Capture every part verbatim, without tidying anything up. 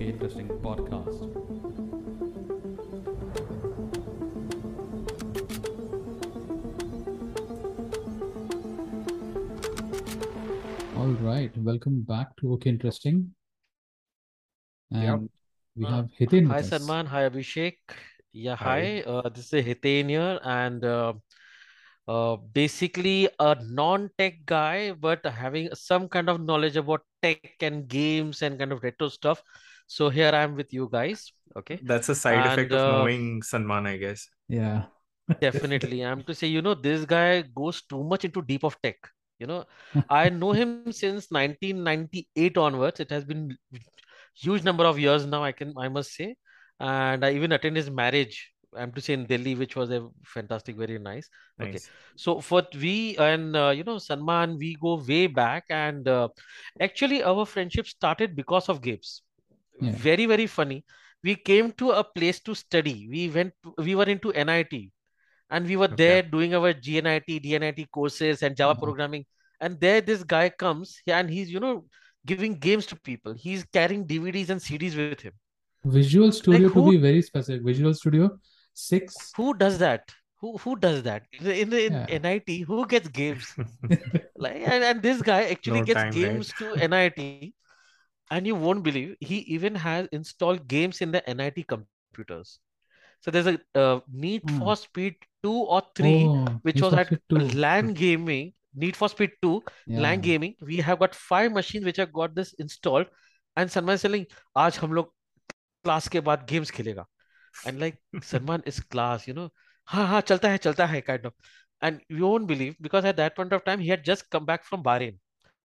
OK Interesting podcast. All right, welcome back to OK Interesting, Yep. and we Uh, have Hiten hi with us. Salman, hi Abhishek. Yeah, Hi. hi. Uh, this is Hiten here, and uh, uh, basically a non-tech guy, but having some kind of knowledge about tech and games and kind of retro stuff. So here I am with you guys. Okay, That's a side and effect of uh, knowing Sanman, I guess. Yeah. definitely I'm to say, you know, this guy goes too much into deep of tech. You know, I know him since nineteen ninety-eight onwards. It has been huge number of years now, I can I must say. And I even attended his marriage, I'm to say, in Delhi, which was a fantastic, very nice. Okay. Nice. So for we and uh, you know, Salman, we go way back, and uh, actually our friendship started because of games. Yeah. Very, very funny. We came to a place to study. We went to, we were into N I T, and we were Okay. there doing our G N I T, D N I T courses and Java Uh, programming. And there this guy comes, yeah, and he's, you know, giving games to people. He's carrying D V Ds and C Ds with him. Visual Like Studio, to who be very specific. Visual Studio six. who does that? Who who does that? In the, in, the, in Yeah. N I T, who gets games? Like and, and this guy actually No gets time, right? games to N I T, and you won't believe he even has installed games in the N I T computers. So there's a uh, Need for Hmm. Speed two or three, Oh, which Need was for at Speed two. LAN gaming, Need for Speed two, LAN Yeah. gaming. We have got five machines which have got this installed. And Salman is telling, आज हम लोग class के बाद games खेलेगा. And like, Salman is class, you know. हाँ हाँ चलता है चलता है kind of. And you won't believe, because at that point of time he had just come back from Bahrain.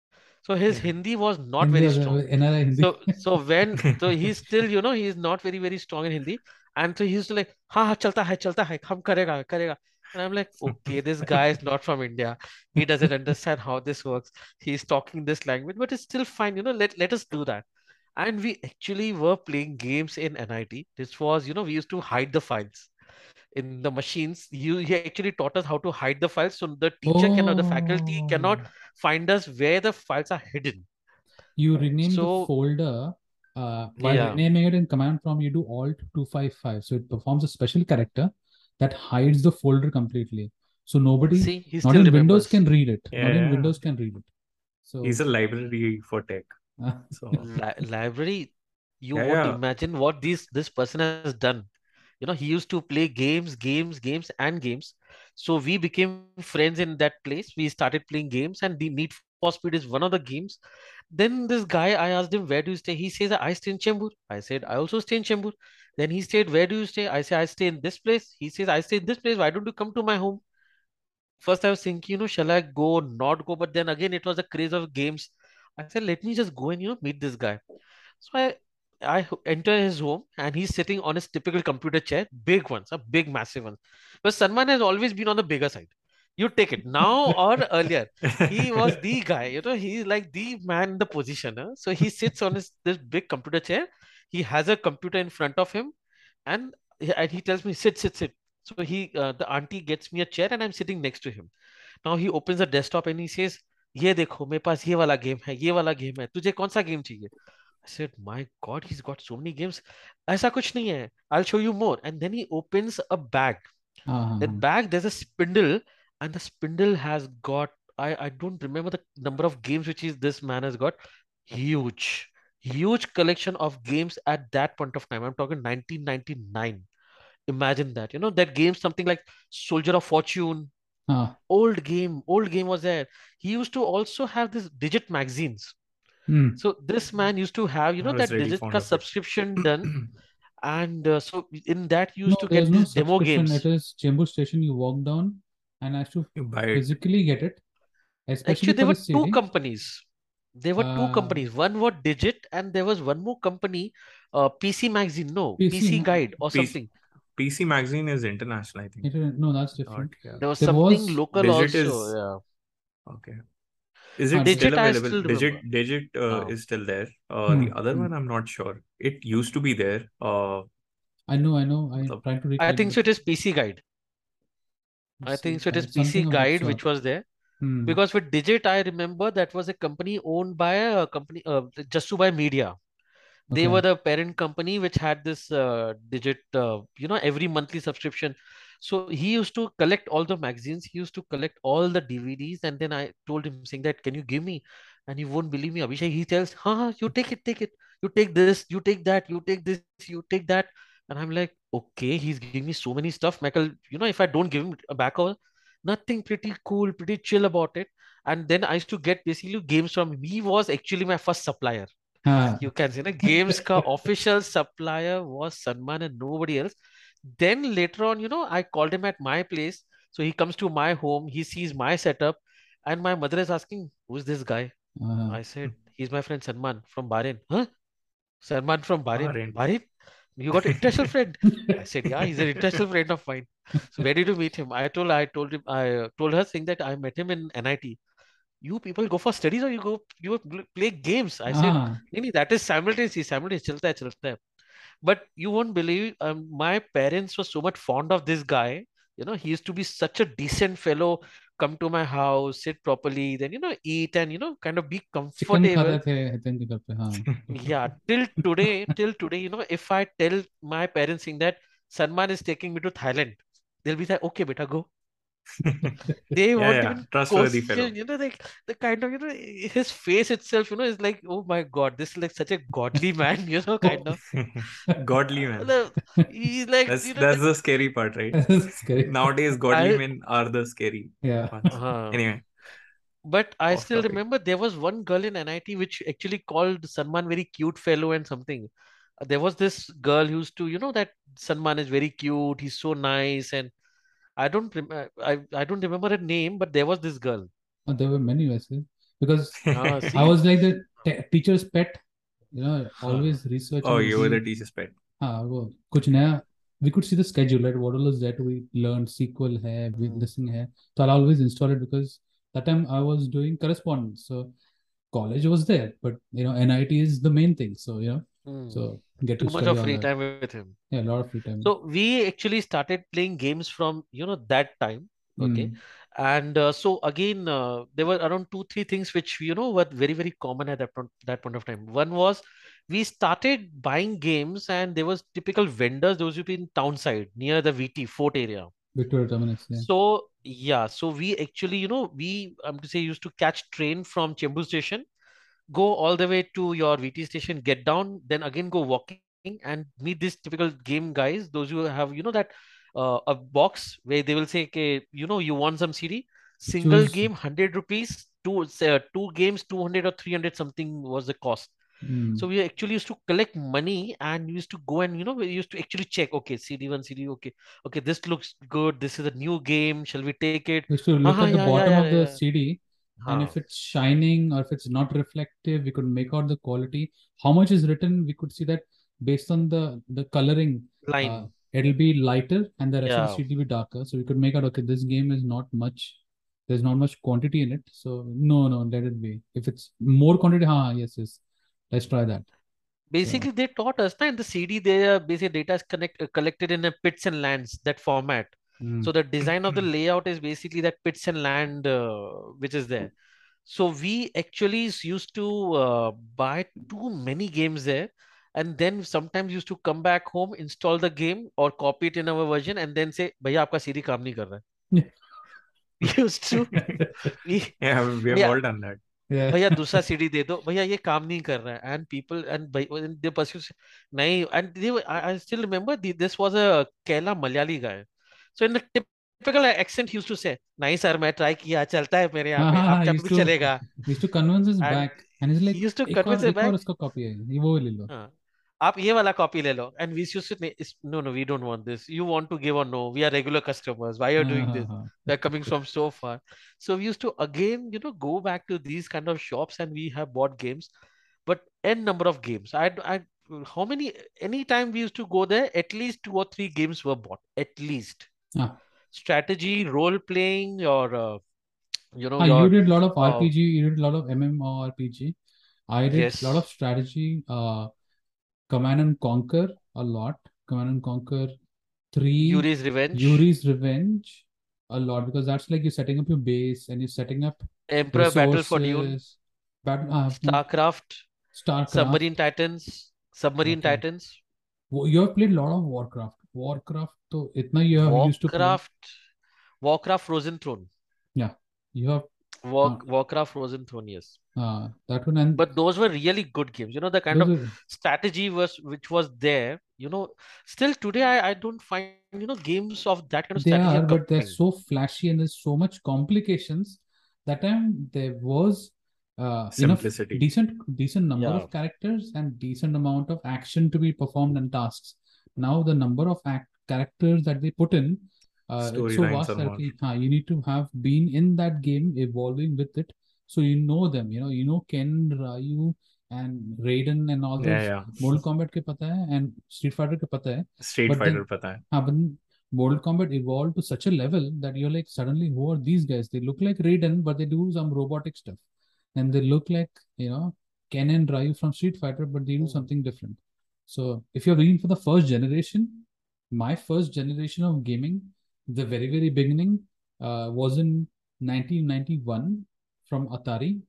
So his Okay. Hindi was not Hindi very was strong. uh, N R I Hindi. So so when so he's still, you know, he's not very very strong in Hindi, and so he's like, हाँ हाँ चलता है चलता है हम करेगा करेगा. And I'm like, okay, this guy is not from India. He doesn't understand how this works. He's talking this language, but it's still fine. You know, let let us do that. And we actually were playing games in N I T. This was, you know, we used to hide the files in the machines. You he actually taught us how to hide the files, so the teacher cannot, the faculty cannot Oh, find us where the files are hidden. you Right. rename the So folder. Uh, while yeah, renaming it in command prompt, you do Alt two five five. So it performs a special character that hides the folder completely. So nobody, see, he not still in Windows, remembers. can read it. Yeah, Not in yeah. Windows can read it. He's So a library for tech. uh, So, Li library, you yeah, won't yeah. imagine what this this person has done. You know, he used to play games, games, games, and games. So we became friends in that place. We started playing games, and the Need for Speed is one of the games. Then this guy, I asked him, where do you stay? He says, I stay in Chembur. I said, I also stay in Chembur. Then he said, where do you stay? I say, I stay in this place. He says, I stay in this place. Why don't you come to my home? First, I was thinking, you know, shall I go, not go? But then again, it was a craze of games. I said, let me just go and, you know, meet this guy. So I, I h- enter his home, and he's sitting on his typical computer chair, big ones, a big, massive one. But Salman has always been on the bigger side. You take it now or earlier. He was the guy, you know, he's like the man in the position. Huh? So he sits on his this big computer chair. He has a computer in front of him, and, he- and he tells me, sit, sit, sit. So he, uh, the auntie gets me a chair, and I'm sitting next to him. Now he opens the desktop and he says, ये देखो मेरे पास ये वाला game है, ये वाला game है, तुझे कौन सा गेम चाहिए? I said, my God, he's got so many games. ऐसा कुछ नहीं है. I'll show you more. And then he opens a bag. uh, That bag, there's a spindle, and the spindle has got, I, I don't remember the number of games which is this man has got. Huge, huge collection of games at that point of time. I'm talking nineteen ninety-nine. Imagine that. You know, that game, something like Soldier of Fortune, uh, old game, old game was there. He used to also have this Digit magazines. hmm. So this man used to have, you I know, was that really Digit fond ka of it. subscription done, and uh, so in that you No, used to there's get no these demo subscription. It games. is Chembur Station. You walk down and I have to You buy it. physically get it, Actually, especially there for the were two C D. companies. There were two Uh, companies. One was Digit, and there was one more company, uh, P C Magazine. No, P C. P C Guide or PC, something. PC Magazine is international, I think. It, no, that's Not different. here. There was There something was local Digit also. is Yeah. okay. Is uh, it still Digit, I available? still Digit, remember. Digit uh, Uh, is still there. Uh, the hmm, other hmm. one, I'm not sure. It used to be there. Uh, I know, I know. I'm matlab, trying to I recall, think but so. It is P C Guide. I P C think so. It is guide, something P C of that Guide which sort. was there. Hmm. Because with Digit, I remember that was a company owned by a company, uh, Just to Buy Media. They Okay. were the parent company which had this uh, digit, uh, you know, every monthly subscription. So he used to collect all the magazines. He used to collect all the D V Ds, and then I told him saying that, "Can you give me?" And he won't believe me, Abhishek. He tells, "Huh, you take it, take it. You take this, you take that, you take this, you take that." And I'm like, "Okay, he's giving me so many stuff, Michael. You know, if I don't give him back over, nothing, pretty cool, pretty chill about it." And then I used to get basically games from him. He was actually my first supplier. Ah. You can say, na, games ka official supplier was Sanman and nobody else. Then later on, you know, I called him at my place. So he comes to my home, he sees my setup, and my mother is asking, "Who's this guy?" Ah. I said, "He's my friend Sanman from Bahrain." "Huh? Salman from Bahrain. Bahrain. Bahrain? You got an international friend?" I said, "Yeah, he's an international friend of mine." "So where did you meet him?" I told I told him I uh, told her saying that I met him in N I T. "You people go for studies or you go you pl- play games?" I said, Ah. "नहीं नहीं, that is simultaneously, simultaneously चलता है चलता है." But you won't believe, um, my parents were so much fond of this guy. You know, he used to be such a decent fellow, come to my house, sit properly, then, you know, eat and, you know, kind of be chicken comfortable. खाते थे हितेन के घर पे हाँ Yeah, till today, till today, you know, if I tell my parents saying that Salman is taking me to Thailand, they'll be like, "Okay, beta, go." They Yeah, won't yeah. even Trustworthy fellow. question, you know, like the kind of, you know, his face itself, you know, is like, "Oh my God, this is like such a godly man," you know, kind of. Godly Uh, man. the- he's like, That's you know, that's like the scary part, right? scary. Nowadays, godly I, men are the scary Yeah. ones. uh, Anyway, but I off still topic. remember there was one girl in N I T which actually called Salman very cute fellow and something. Uh, There was this girl who used to, you know, that Salman is very cute, he's so nice, and I don't rem- uh, I I don't remember her name, but there was this girl. Oh, there were many vessels because Ah, I see, was like the te- teacher's pet, you know, हाँ, always research Oh, and you were the see teacher's pet. हाँ वो कुछ नया we could see the schedule, right? What all is that we learned, sequel hai, we hmm, listening hai. So I'll always install it because that time I was doing correspondence. So college was there, but you know, N I T is the main thing. So, you know, hmm. so get to Too much study of on free that. time with him. Yeah, a lot of free time. So we actually started playing games from, you know, that time. Okay. Mm. And uh, so again, uh, there were around two, three things which, you know, were very, very common at that point, that point of time. One was we started buying games and there was typical vendors, those who be in town side near the V T Fort area. Victoria Terminus, yeah. So yeah, so we actually, you know, we, I'm to say, used to catch train from Chembur station, go all the way to your V T station, get down, then again go walking and meet these typical game guys, those who have, you know, that uh, a box where they will say, okay, you know, you want some C D, single Choose. game, one hundred rupees, two, say, uh, two games, two hundred or three hundred something was the cost. Mm. So we actually used to collect money and we used to go and, you know, we used to actually check, okay, C D one, C D, okay, okay, this looks good, this is a new game, shall we take it? We used to look Uh-huh, at the yeah, yeah, bottom yeah, of the yeah. C D, and Huh. if it's shining or if it's not reflective, we could make out the quality. How much is written, we could see that based on the the coloring. Uh, Line. it'll be lighter, and the rest of the Yeah. C D will be darker. So we could make out, okay, this game is not much. There's not much quantity in it. So no, no, let it be. If it's more quantity, ha, yes, yes, let's try that. So Basically, they taught us that in the C D, their basic data is connect, uh, collected in a pits and lands, that format. mm, So the design of the layout is basically that pits and land uh, which is there. So we actually s- used to uh, buy too many games there, and then sometimes used to come back home, install the game or copy it in our version, and then say, "भैया आपका C D काम नहीं कर रहा है." We used to, we, Yeah, we have yeah, all done that. yeah. भैया दूसरा CD दे दो भैया ये काम नहीं कर रहा है and people and they pursue नहीं and they I still remember this was a Kerala Malayali guy so in the typical accent he used to say नहीं सर मैं ट्राई किया चलता है मेरे यहाँ हाँ पे हाँ हाँ, आप जब used भी to चलेगा used to convince us and back, and he's like, he used to एक कन्विंस और इट एक और बैक उसका कॉपी है, ये वो ले लो. हाँ आप ये वाला कॉपी ले लो and we used to no no we don't want this you want to give और no we are regular customers why are हाँ डूइंग हाँ दिस हाँ. they're coming from so far. So we used to again, you know, go back to these kind of shops and we have bought games, but n number of games. I, I, how many? Anytime we used to go there, at least two or three games were bought. At least Ah, strategy, role playing, or uh, you know, ah, you your did a lot of uh, R P G, you did a lot of MMORPG. I did a lot of yes, strategy, uh, Command and Conquer a lot. Command and Conquer three, Yuri's Revenge, Yuri's Revenge a lot because that's like you're setting up your base and you're setting up Emperor Battle for Dune, resources. But uh, no, Starcraft, StarCraft. Submarine Titans. Submarine Okay. Titans, Wo- You have played a lot of Warcraft. Warcraft, तो इतना you have used to play. Warcraft, Warcraft Frozen Throne, Yeah, you have War, uh, Warcraft Frozen Throne, yes. uh, that one, and But those were really good games. You know, the kind those of are strategy was which was there. You know, still today I, I don't find, you know, games of that kind of they strategy are, are but they're coming. so flashy and there's so much complications. That time there was uh, enough Simplicity. decent decent number Yeah. of characters and decent amount of action to be performed and tasks. Now the number of act characters that they put in, uh, it's so Storylines vast are that more. ki, हाँ, you need to have been in that game, evolving with it, so you know them. You know, you know Ken, Ryu, and Raiden and all Yeah, those. yeah. Mortal Kombat के पता है and Street Fighter के पता है, Street but Fighter then पता है. हाँ, but then Mortal Kombat evolved to such a level that you're like, suddenly, who are these guys? They look like Raiden, but they do some robotic stuff. And they look like, you know, Ken and Ryu from Street Fighter, but they do Mm. something different. So if you're reading for the first generation, my first generation of gaming, the very, very beginning, uh, was in nineteen ninety-one from Atari.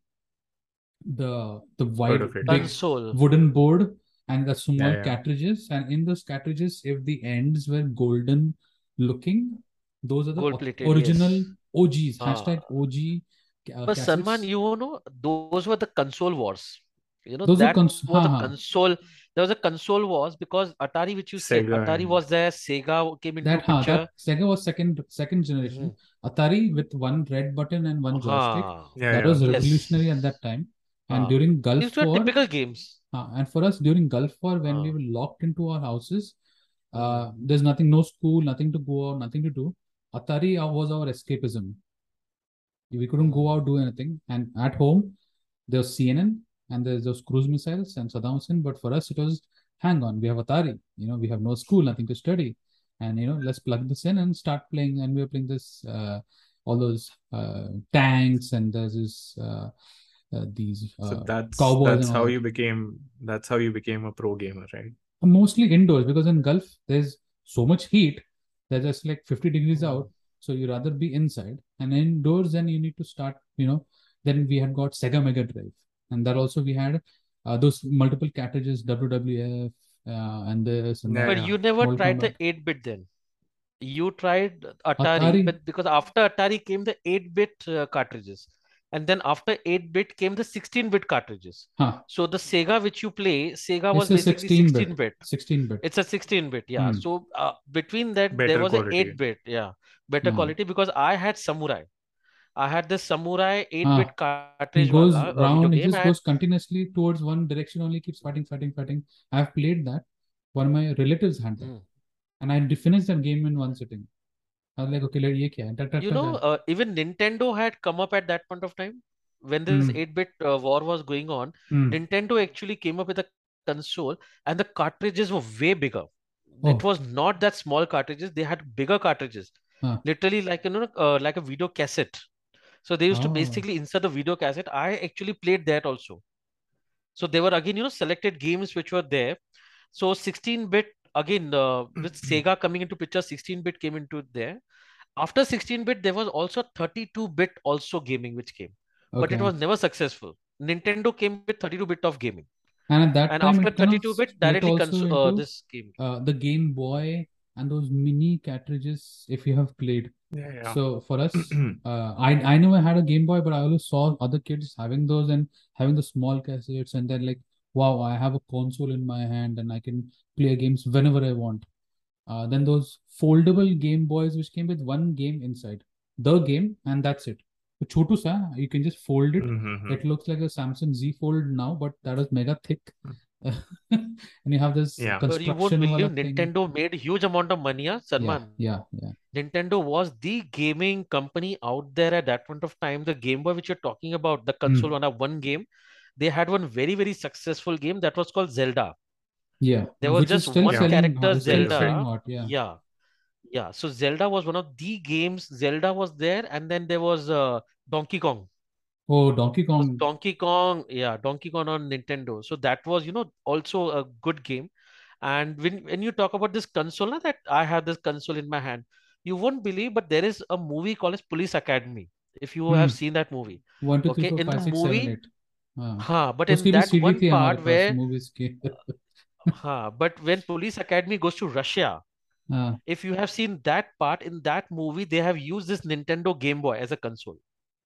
The the Heard wide of it. big Console. wooden board and the small Yeah, yeah. cartridges, and in those cartridges, if the ends were golden looking, those are the Gold o- plated, original yes. O Gs. Ah. Hashtag O G uh, But Salman, cassettes. you know, those were the console wars. You know, Those are that cons was ha a ha. console. There was a console wars because Atari, which you said, Sega Atari and was there, Sega came into That ha picture. that Sega was second second generation. Mhm. Atari with one red button and one joystick. Ah, yeah, That yeah. was yes. revolutionary at that time. And Ah. during Gulf These were War, typical games. uh, and for us during Gulf War, when we Ah. were locked into our houses, uh, Mhm. there's nothing, no school, nothing to go out, nothing to do. Atari uh, was our escapism. We couldn't go out, do anything. And at home, there's C N N and there's those cruise missiles and Saddam Hussein. But for us, it was, hang on, we have Atari. You know, we have no school, nothing to study. And, you know, let's plug this in and start playing. And we were playing this, uh, all those uh, tanks, and there's this, uh, uh, these uh, So that's cowboys that's and all how that. you became that's how you became a pro gamer, right? Mostly indoors, because in Gulf there's so much heat that just like fifty degrees Mm. out, so you rather be inside. And indoors, then you need to start, you know. Then we had got Sega Mega Drive, and that also we had uh, those multiple cartridges, W W F, uh, and this and Yeah, that. But yeah. you never Mortal tried the Kombat. eight bit then. You tried Atari, Atari, but because after Atari came the eight bit uh, cartridges. And then after eight bit came the sixteen bit cartridges. huh? So the Sega which you play, Sega It's was a basically sixteen bit. sixteen bit. sixteen bit. It's a sixteen bit, yeah. Hmm. So uh, between that, there Better was an quality. eight bit, yeah. Better Hmm. quality because I had Samurai. I had this Samurai eight Ah, bit it cartridge goes wala, uh, video round, it game. just And goes continuously towards one direction only, keeps fighting, fighting, fighting. I've played that. One of my relatives had that. Hmm. And I d- finished that game in one sitting. I was like, okay, let ye kya hai? Ta- ta- You ta- know, ta. uh, even Nintendo had come up at that point of time when this Hmm. eight bit uh, war was going on. Hmm. Nintendo actually came up with a console, and the cartridges were way bigger. It Oh, was not that small cartridges; they had bigger cartridges, huh. literally like you know, uh, like a video cassette. So they used to Oh, basically insert the video cassette. I actually played that also. So there were again, you know, selected games which were there. So sixteen bit again uh, with Sega coming into picture, sixteen bit came into there. After sixteen bit, there was also thirty-two bit also gaming which came, but it okay. was never successful. Nintendo came with thirty-two bit of gaming, And at that and time, after it kind of thirty-two bit, split directly also console uh, into this came. uh, the Game Boy and those mini cartridges, if you have played. Yeah, yeah. So for us, uh, I I know I had a Game Boy, but I always saw other kids having those and having the small cassettes, and then like, wow, I have a console in my hand and I can play games whenever I want. Uh, then those foldable Game Boys, which came with one game inside, the game, and that's it. So chotu sa, you can just fold it. Mhm. It looks like a Samsung Z Fold now, but that was mega thick. And you have this Yeah. But you won't construction believe wala thing. Nintendo made huge amount of money, huh, Yeah, Salman. yeah, yeah. Nintendo was the gaming company out there at that point of time. The Game Boy which you're talking about, the Hmm. console one, have one game. They had one very, very successful game that was called Zelda. Yeah, There was which is just still one Yeah. selling character, hot, still Zelda. selling Zelda. hot. Yeah. Yeah. Yeah. So Zelda was one of the games. Zelda was there, and then there was uh, Donkey Kong. Oh, Donkey There was Kong. Donkey Kong, yeah, Donkey Kong on Nintendo. So that was, you know, also a good game. And when when you talk about this console, na, that I have this console in my hand, you won't believe, but there is a movie called as Police Academy. If you Hmm. have seen that movie, One, two, three, okay, four, in the five, six, seven, movie, eight. हाँ huh, but in उसकी भी that CD one थी हमारे part पास where movies की. huh, but when Police Academy goes to Russia, Uh, if you have seen that part in that movie, they have used this Nintendo Game Boy as a console.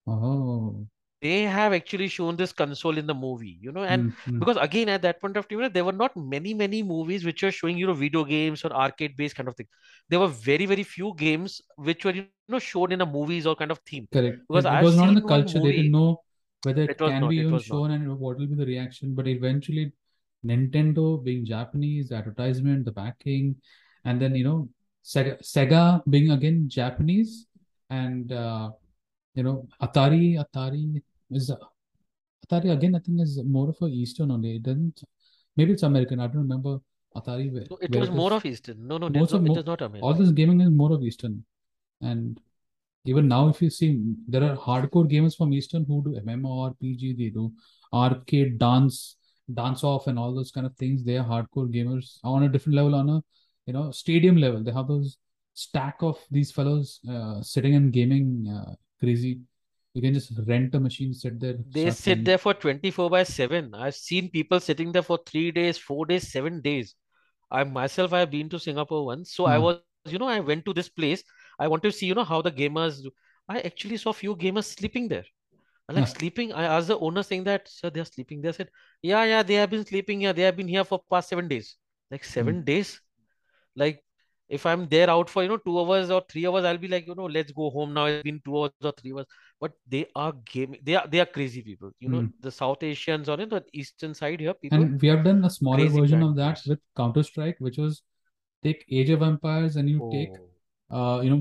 oh. They have actually shown this console in the movie, you know, and Mm, mm. because again at that point of time, you know, there were not many many movies which were showing, you know, video games or arcade based kind of thing. There were very very few games which were, you know, shown in a movies or kind of theme. Correct. Because It, it I've was not in the seen one culture. They didn't movie, know whether it it was can be not, it even was not. shown and what will be the reaction. But eventually, Nintendo being Japanese, the advertisement, the backing, and then you know, Sega, Sega being again Japanese, and uh, you know, Atari, Atari is Atari again. I think is more of a Eastern only. It doesn't. Maybe it's American. I don't remember Atari where, No, it where was it more is. of Eastern. No, no, it is Most of not, it mo is not all American. this gaming is more of Eastern, and even now, if you see, there are hardcore gamers from Eastern who do MMORPG, they do arcade, dance, dance off, and all those kind of things. They are hardcore gamers on a different level, on a you know stadium level. They have those stack of these fellows uh, sitting and gaming uh, crazy. You can just rent a machine, sit there, They start sit playing. there for twenty-four by seven. I've seen people sitting there for three days, four days, seven days. I myself, I have been to Singapore once. So I Uh, was, you know, I went to this place. I want to see, you know, how the gamers do. I actually saw few gamers sleeping there. I like uh, sleeping. I asked the owner saying that, sir, they're sleeping. They said, yeah, yeah, they have been sleeping here. They have been here for past seven days. Like mm. seven days? Like if I'm there out for, you know, two hours or three hours, I'll be like, you know, let's go home now. It's been two hours or three hours. But they are gaming. They are they are crazy people. You know, Mm. the South Asians or in the eastern side here, people And we have done a smaller crazy version bad of that games. with Counter Strike, which was take Age of Empires and you take Oh, uh, you know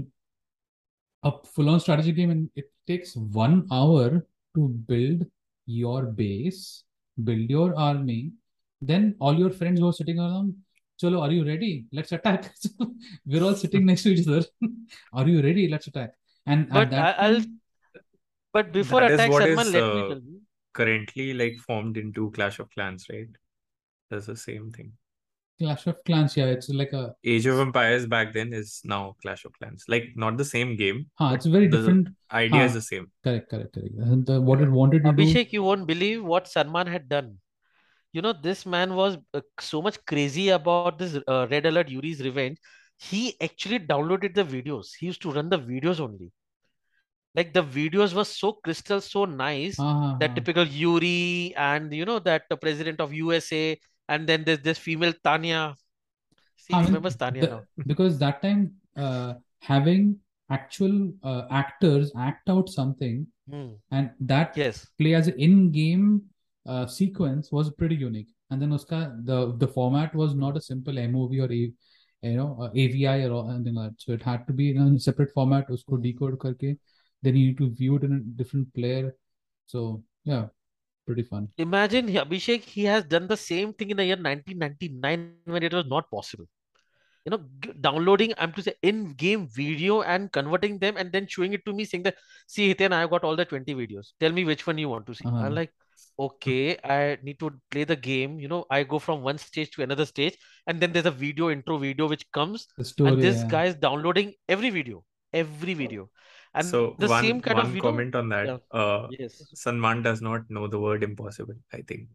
a full-on strategy game, and it takes one hour to build your base, build your army. Then all your friends who are sitting around, Cholo, are you ready? Let's attack. We're all sitting next to each other. Are you ready? Let's attack. And at but I, that I'll. time, But before That is attack, what Salman, is let me uh, tell you. currently like formed into Clash of Clans, right? That's the same thing. Clash of Clans, yeah, it's like a, Age of Empires back then is now Clash of Clans. Like not the same game, huh, but it's very the different. idea is Huh, the same. correct, correct, correct. And the, what it Yeah. wanted to do, Abhishek, you won't believe what Salman had done. You know, this man was uh, so much crazy about this uh, Red Alert Yuri's Revenge. He actually downloaded the videos. He used to run the videos only. Like the videos were so crystal, so nice. huh, huh, That huh. typical Yuri and you know that the president of U S A, and then there's this female Tanya. He I mean, remembers Tanya the, now. because that time uh, having actual uh, actors act out something Hmm. and that Yes. play as an in-game uh, sequence was pretty unique. And then uska, the the format was not a simple M O V or a, you know uh, A V I or anything like that. So it had to be in a separate format. Usko Hmm. decode karke, then you need to view it in a different player. So yeah, pretty fun. Imagine he- Abhishek, he has done the same thing in the year nineteen ninety-nine when it was not possible. You know, g- downloading, I'm to say, in-game video and converting them and then showing it to me saying that, see, Hiten, I got all the twenty videos. Tell me which one you want to see. I'm Uh, like, okay, I need to play the game. You know, I go from one stage to another stage, and then there's a video, intro video, which comes, the and story, this yeah. guy is downloading every video, every video. And So the one same kind of, one you know, comment on that. yeah, Uh, yes, Salman does not know the word impossible, I think.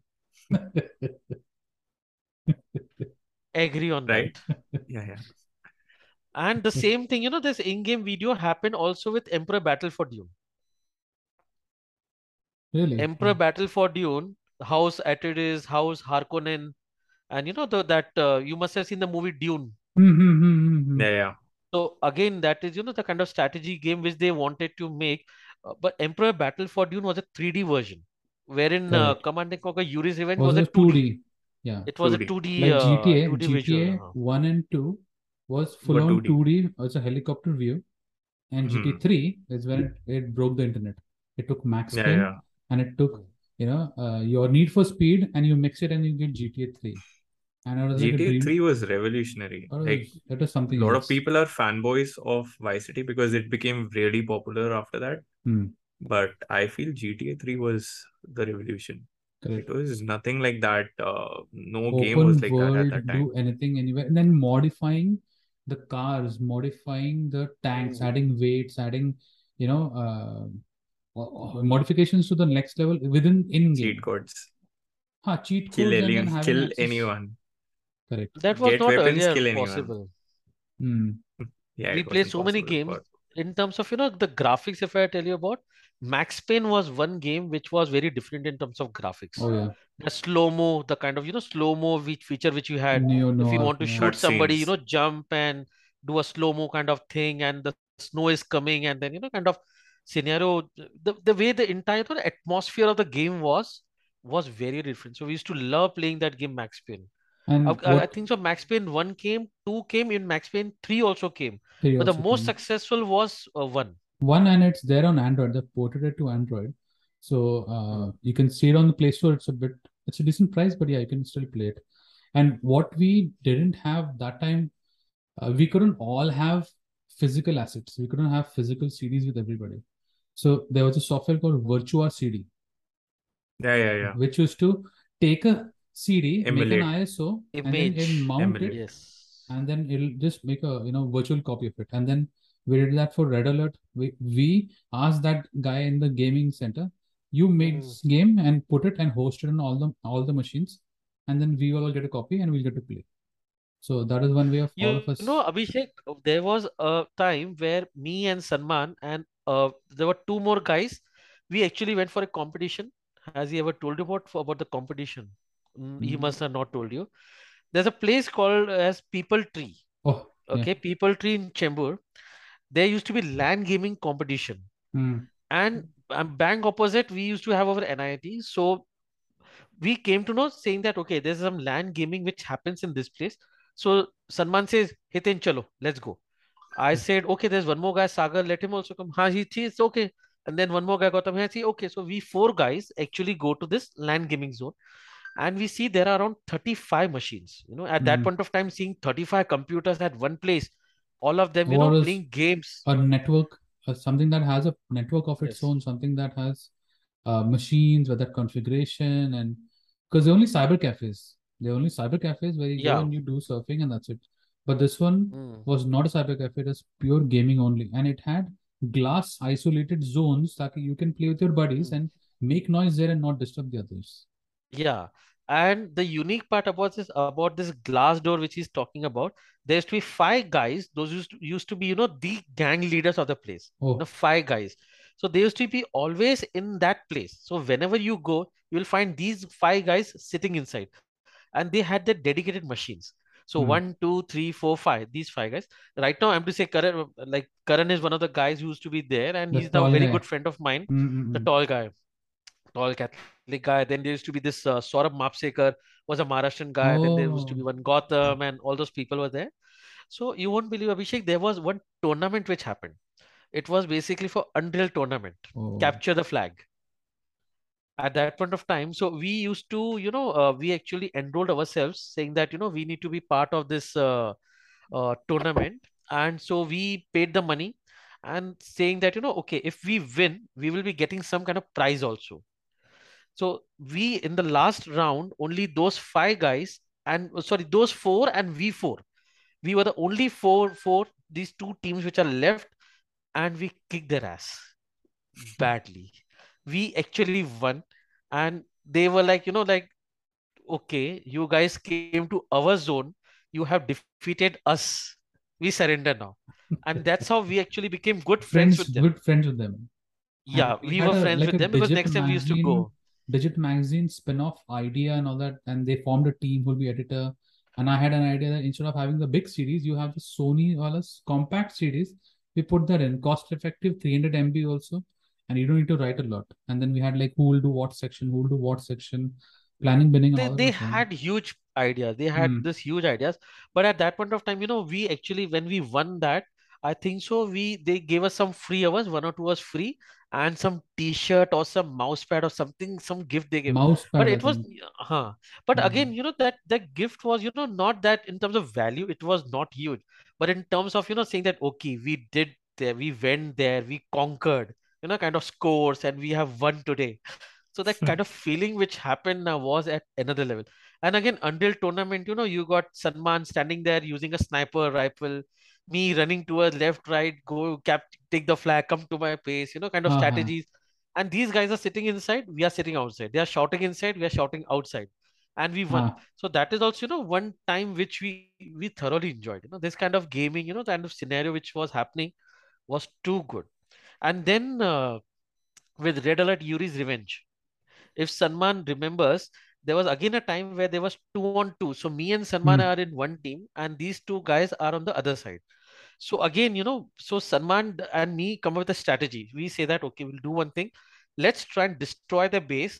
agree on Right? that. Yeah, yeah. And the same thing, you know, this in-game video happened also with Emperor Battle for Dune. Really? Emperor Battle for Dune, House Atreides, House Harkonnen, and you know the, that uh, you must have seen the movie Dune. Mm-hmm. Yeah, yeah. So again, that is you know the kind of strategy game which they wanted to make. Uh, but Emperor Battle for Dune was a three D version, wherein uh, Correct. Command and Conquer Yuri's Revenge Was was a a two D. two D. Yeah. It was a two D. two D, Like uh, G T A, two D visual. G T A uh. one and two was full Were on two D. two D, also helicopter view. And G T A Hmm. three is when it, it broke the internet. It took Max Yeah, Payne yeah. and it took, Hmm. you know, uh, your Need for Speed and you mix it and you get G T A three. And it was like a G T A dream. three was revolutionary. Or Like was, it was a something lot of else. people are fanboys of Vice City because it became really popular after that. Hmm. But I feel G T A three was the revolution. It Correct. was nothing like that. Uh, no game was Open like that at world, that time. do anything anywhere. And then modifying the cars, modifying the tanks, Hmm. adding weights, adding, you know, uh, uh, modifications to the next level within in Cheat game. codes. Ha, cheat Kill codes and then any, having kill access. anyone. Correct. That was Get not weapons, earlier kill anyone. possible. Hmm. Yeah, We it played wasn't so many possible games for. in terms of, you know, the graphics. If I tell you about Max Payne was one game which was very different in terms of graphics. Oh yeah. The slow-mo, the kind of, you know, slow-mo which feature which you had. Neo If you noir. want to Yeah. shoot somebody, you Cutscenes. know, jump and do a slow-mo kind of thing, and the snow is coming, and then, you know, kind of scenario. The, the way the entire you know, atmosphere of the game was was very different. So we used to love playing that game, Max Payne. I, And I I what think so. Max Payne one came, two came, in Max Payne three also came. they But the also most came. successful was uh, one. One, and it's there on Android. They've ported it to Android. So Hmm. uh, you can see it on the Play Store. It's a bit, it's a decent price, but yeah, you can still play it. And what we didn't have that time, uh, we couldn't all have physical assets. We couldn't have physical C Ds with everybody. So there was a software called Virtua C D, Yeah, yeah, yeah. which used to take a C D, make an Emulate. I S O, and then it'll Image. mount it, Emulate. Yes. and then it'll just make a you know virtual copy of it. And then we did that for Red Alert. We we asked that guy in the gaming center, you make Mm. this game and put it and host it on all the all the machines, and then we will all get a copy and we'll get to play. So that is one way of all You of us. know, Abhishek, uh, there was a time where me and Salman and uh, there were two more guys. We actually went for a competition. Has he ever told you about for, about the competition? Mm, he Mm. must have not told you. There's a place called as People Tree. Oh yeah. Okay, People Tree in Chembur. There used to be LAN gaming competition, Mm. and um, bang opposite, we used to have our N I T. So we came to know saying that okay, there's some LAN gaming which happens in this place. So Salman says, Hitin, chalo, let's go. I said, okay, there's one more guy, Sagar, let him also come. Ha, he it's okay. And then one more guy, Gautam, I see, okay. So we four guys actually go to this LAN gaming zone, and we see there are around thirty-five machines. You know, at that Mm. point of time, seeing thirty-five computers at one place, all of them, you know, What is playing games. a network? Uh, something that has a network of its Yes. own, something that has uh, machines with that configuration, and because they're only cyber cafes, they're only cyber cafes where you go Yeah. and you do surfing and that's it. But this one Mm. was not a cyber cafe; it was pure gaming only, and it had glass isolated zones that you can play with your buddies Mm. and make noise there and not disturb the others. Yeah. And the unique part about this about this glass door which he's talking about, there used to be five guys. Those used to, used to be, you know, the gang leaders of the place. You know, Oh, five guys. So they used to be always in that place. So whenever you go, you will find these five guys sitting inside, and they had their dedicated machines. So hmm. one, two, three, four, five. These five guys. Right now, I'm to say Karan, like Karan is one of the guys who used to be there, and The he's now a tall very guy. good friend of mine, the Mm-mm-mm. tall guy, tall Catholic guy. Then there used to be this uh, Saurabh Mapsekar was a Maharashtrian guy. Then there used to be Oh, one Gautam, and all those people were there. So you won't believe, Abhishek, there was one tournament which happened. It was basically for Unreal tournament, oh, capture the flag. At that point of time, so we used to, you know, uh, we actually enrolled ourselves, saying that you know we need to be part of this uh, uh, tournament, and so we paid the money, and saying that you know, okay, if we win, we will be getting some kind of prize also. So we in the last round, only those five guys and oh, sorry, those four and we four. We were the only four four these two teams which are left, and we kicked their ass badly. We actually won, and they were like, you know, like, okay, you guys came to our zone, you have defeated us. We surrender now. And that's how we actually became good friends friends, with them. good friends with them. And Yeah, we we had were a friends like with a them because Digit next time we used to magazine, go. Digit magazine spin-off idea and all that, and they formed a team who'll be editor. And I had an idea that instead of having the big series, you have the Sony or a compact series. We put that in cost effective, three hundred M B also, and you don't need to write a lot. And then we had like who will do what section, who will do what section, planning, binning, and they all that they was done. had huge ideas, they had Hmm. this huge ideas, but at that point of time, you know, we actually when we won that, I think so, we they gave us some free hours, one or two was free, and some t-shirt or some mouse pad or something, some gift they gave. Mouse But pad, I it was think. huh but again, Hmm. you know, that that gift was, you know, not that in terms of value, it was not huge, but in terms of, you know, saying that okay, we did there, we went there, we conquered, you know, kind of scores, and we have won today. So that kind of feeling which happened now was at another level. And again, until tournament, you know, you got Salman standing there using a sniper rifle, me running towards left, right, go cap, take the flag, come to my pace, you know, kind of Uh-huh. strategies. And these guys are sitting inside, we are sitting outside. They are shouting inside, we are shouting outside. and we won. Ah, So that is also, you know, one time which we we thoroughly enjoyed. You know, this kind of gaming, you know, kind of scenario which was happening was too good. And then uh, with Red Alert Yuri's Revenge, if Salman remembers, there was again a time where there was two on two. So me and Salman hmm. are in one team, and these two guys are on the other side. So again, you know, so Salman and me come up with a strategy. We say that, okay, we'll do one thing. Let's try and destroy the base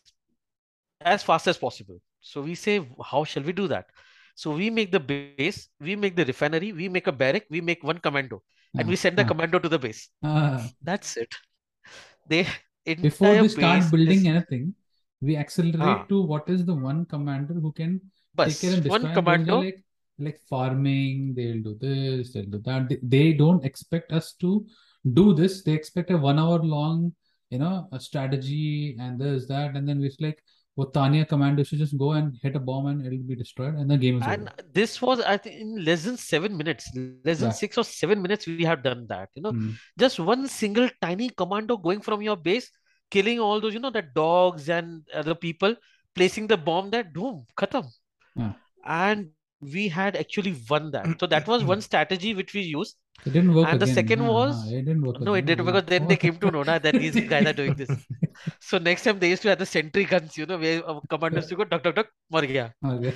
as fast as possible. So we say, how shall we do that? So we make the base, we make the refinery, we make a barrack, we make one commando, and we Ah, send the ah, commando to the base. ah. That's it. They Before entire we start base building is anything, we ah, accelerate to what is the one commander who can take care bus, and one destroy. And those are commando. like like farming. They'll do this. They'll do that. They, they don't expect us to do this. They expect a one hour long, you know, a strategy and this that, and then it's like, well, Tanya commander should just go and hit a bomb and it'll be destroyed, and the game is over. And this was, I think, in less than seven minutes, less than Yeah. six or seven minutes, we have done that. You know, Mm. just one single tiny commando going from your base, killing all those, you know, the dogs and other people, placing the bomb there, boom, khatam. Yeah. And we had actually won that. So that was one strategy which we used. It didn't work And the again. second Uh, uh, was it didn't work no, it again. didn't, Uh, because then they came to know na, that these guys are doing this. uh. So next time they used to have the sentry guns, you know, where our commanders to go, duck, duck, duck, mar gaya. Okay.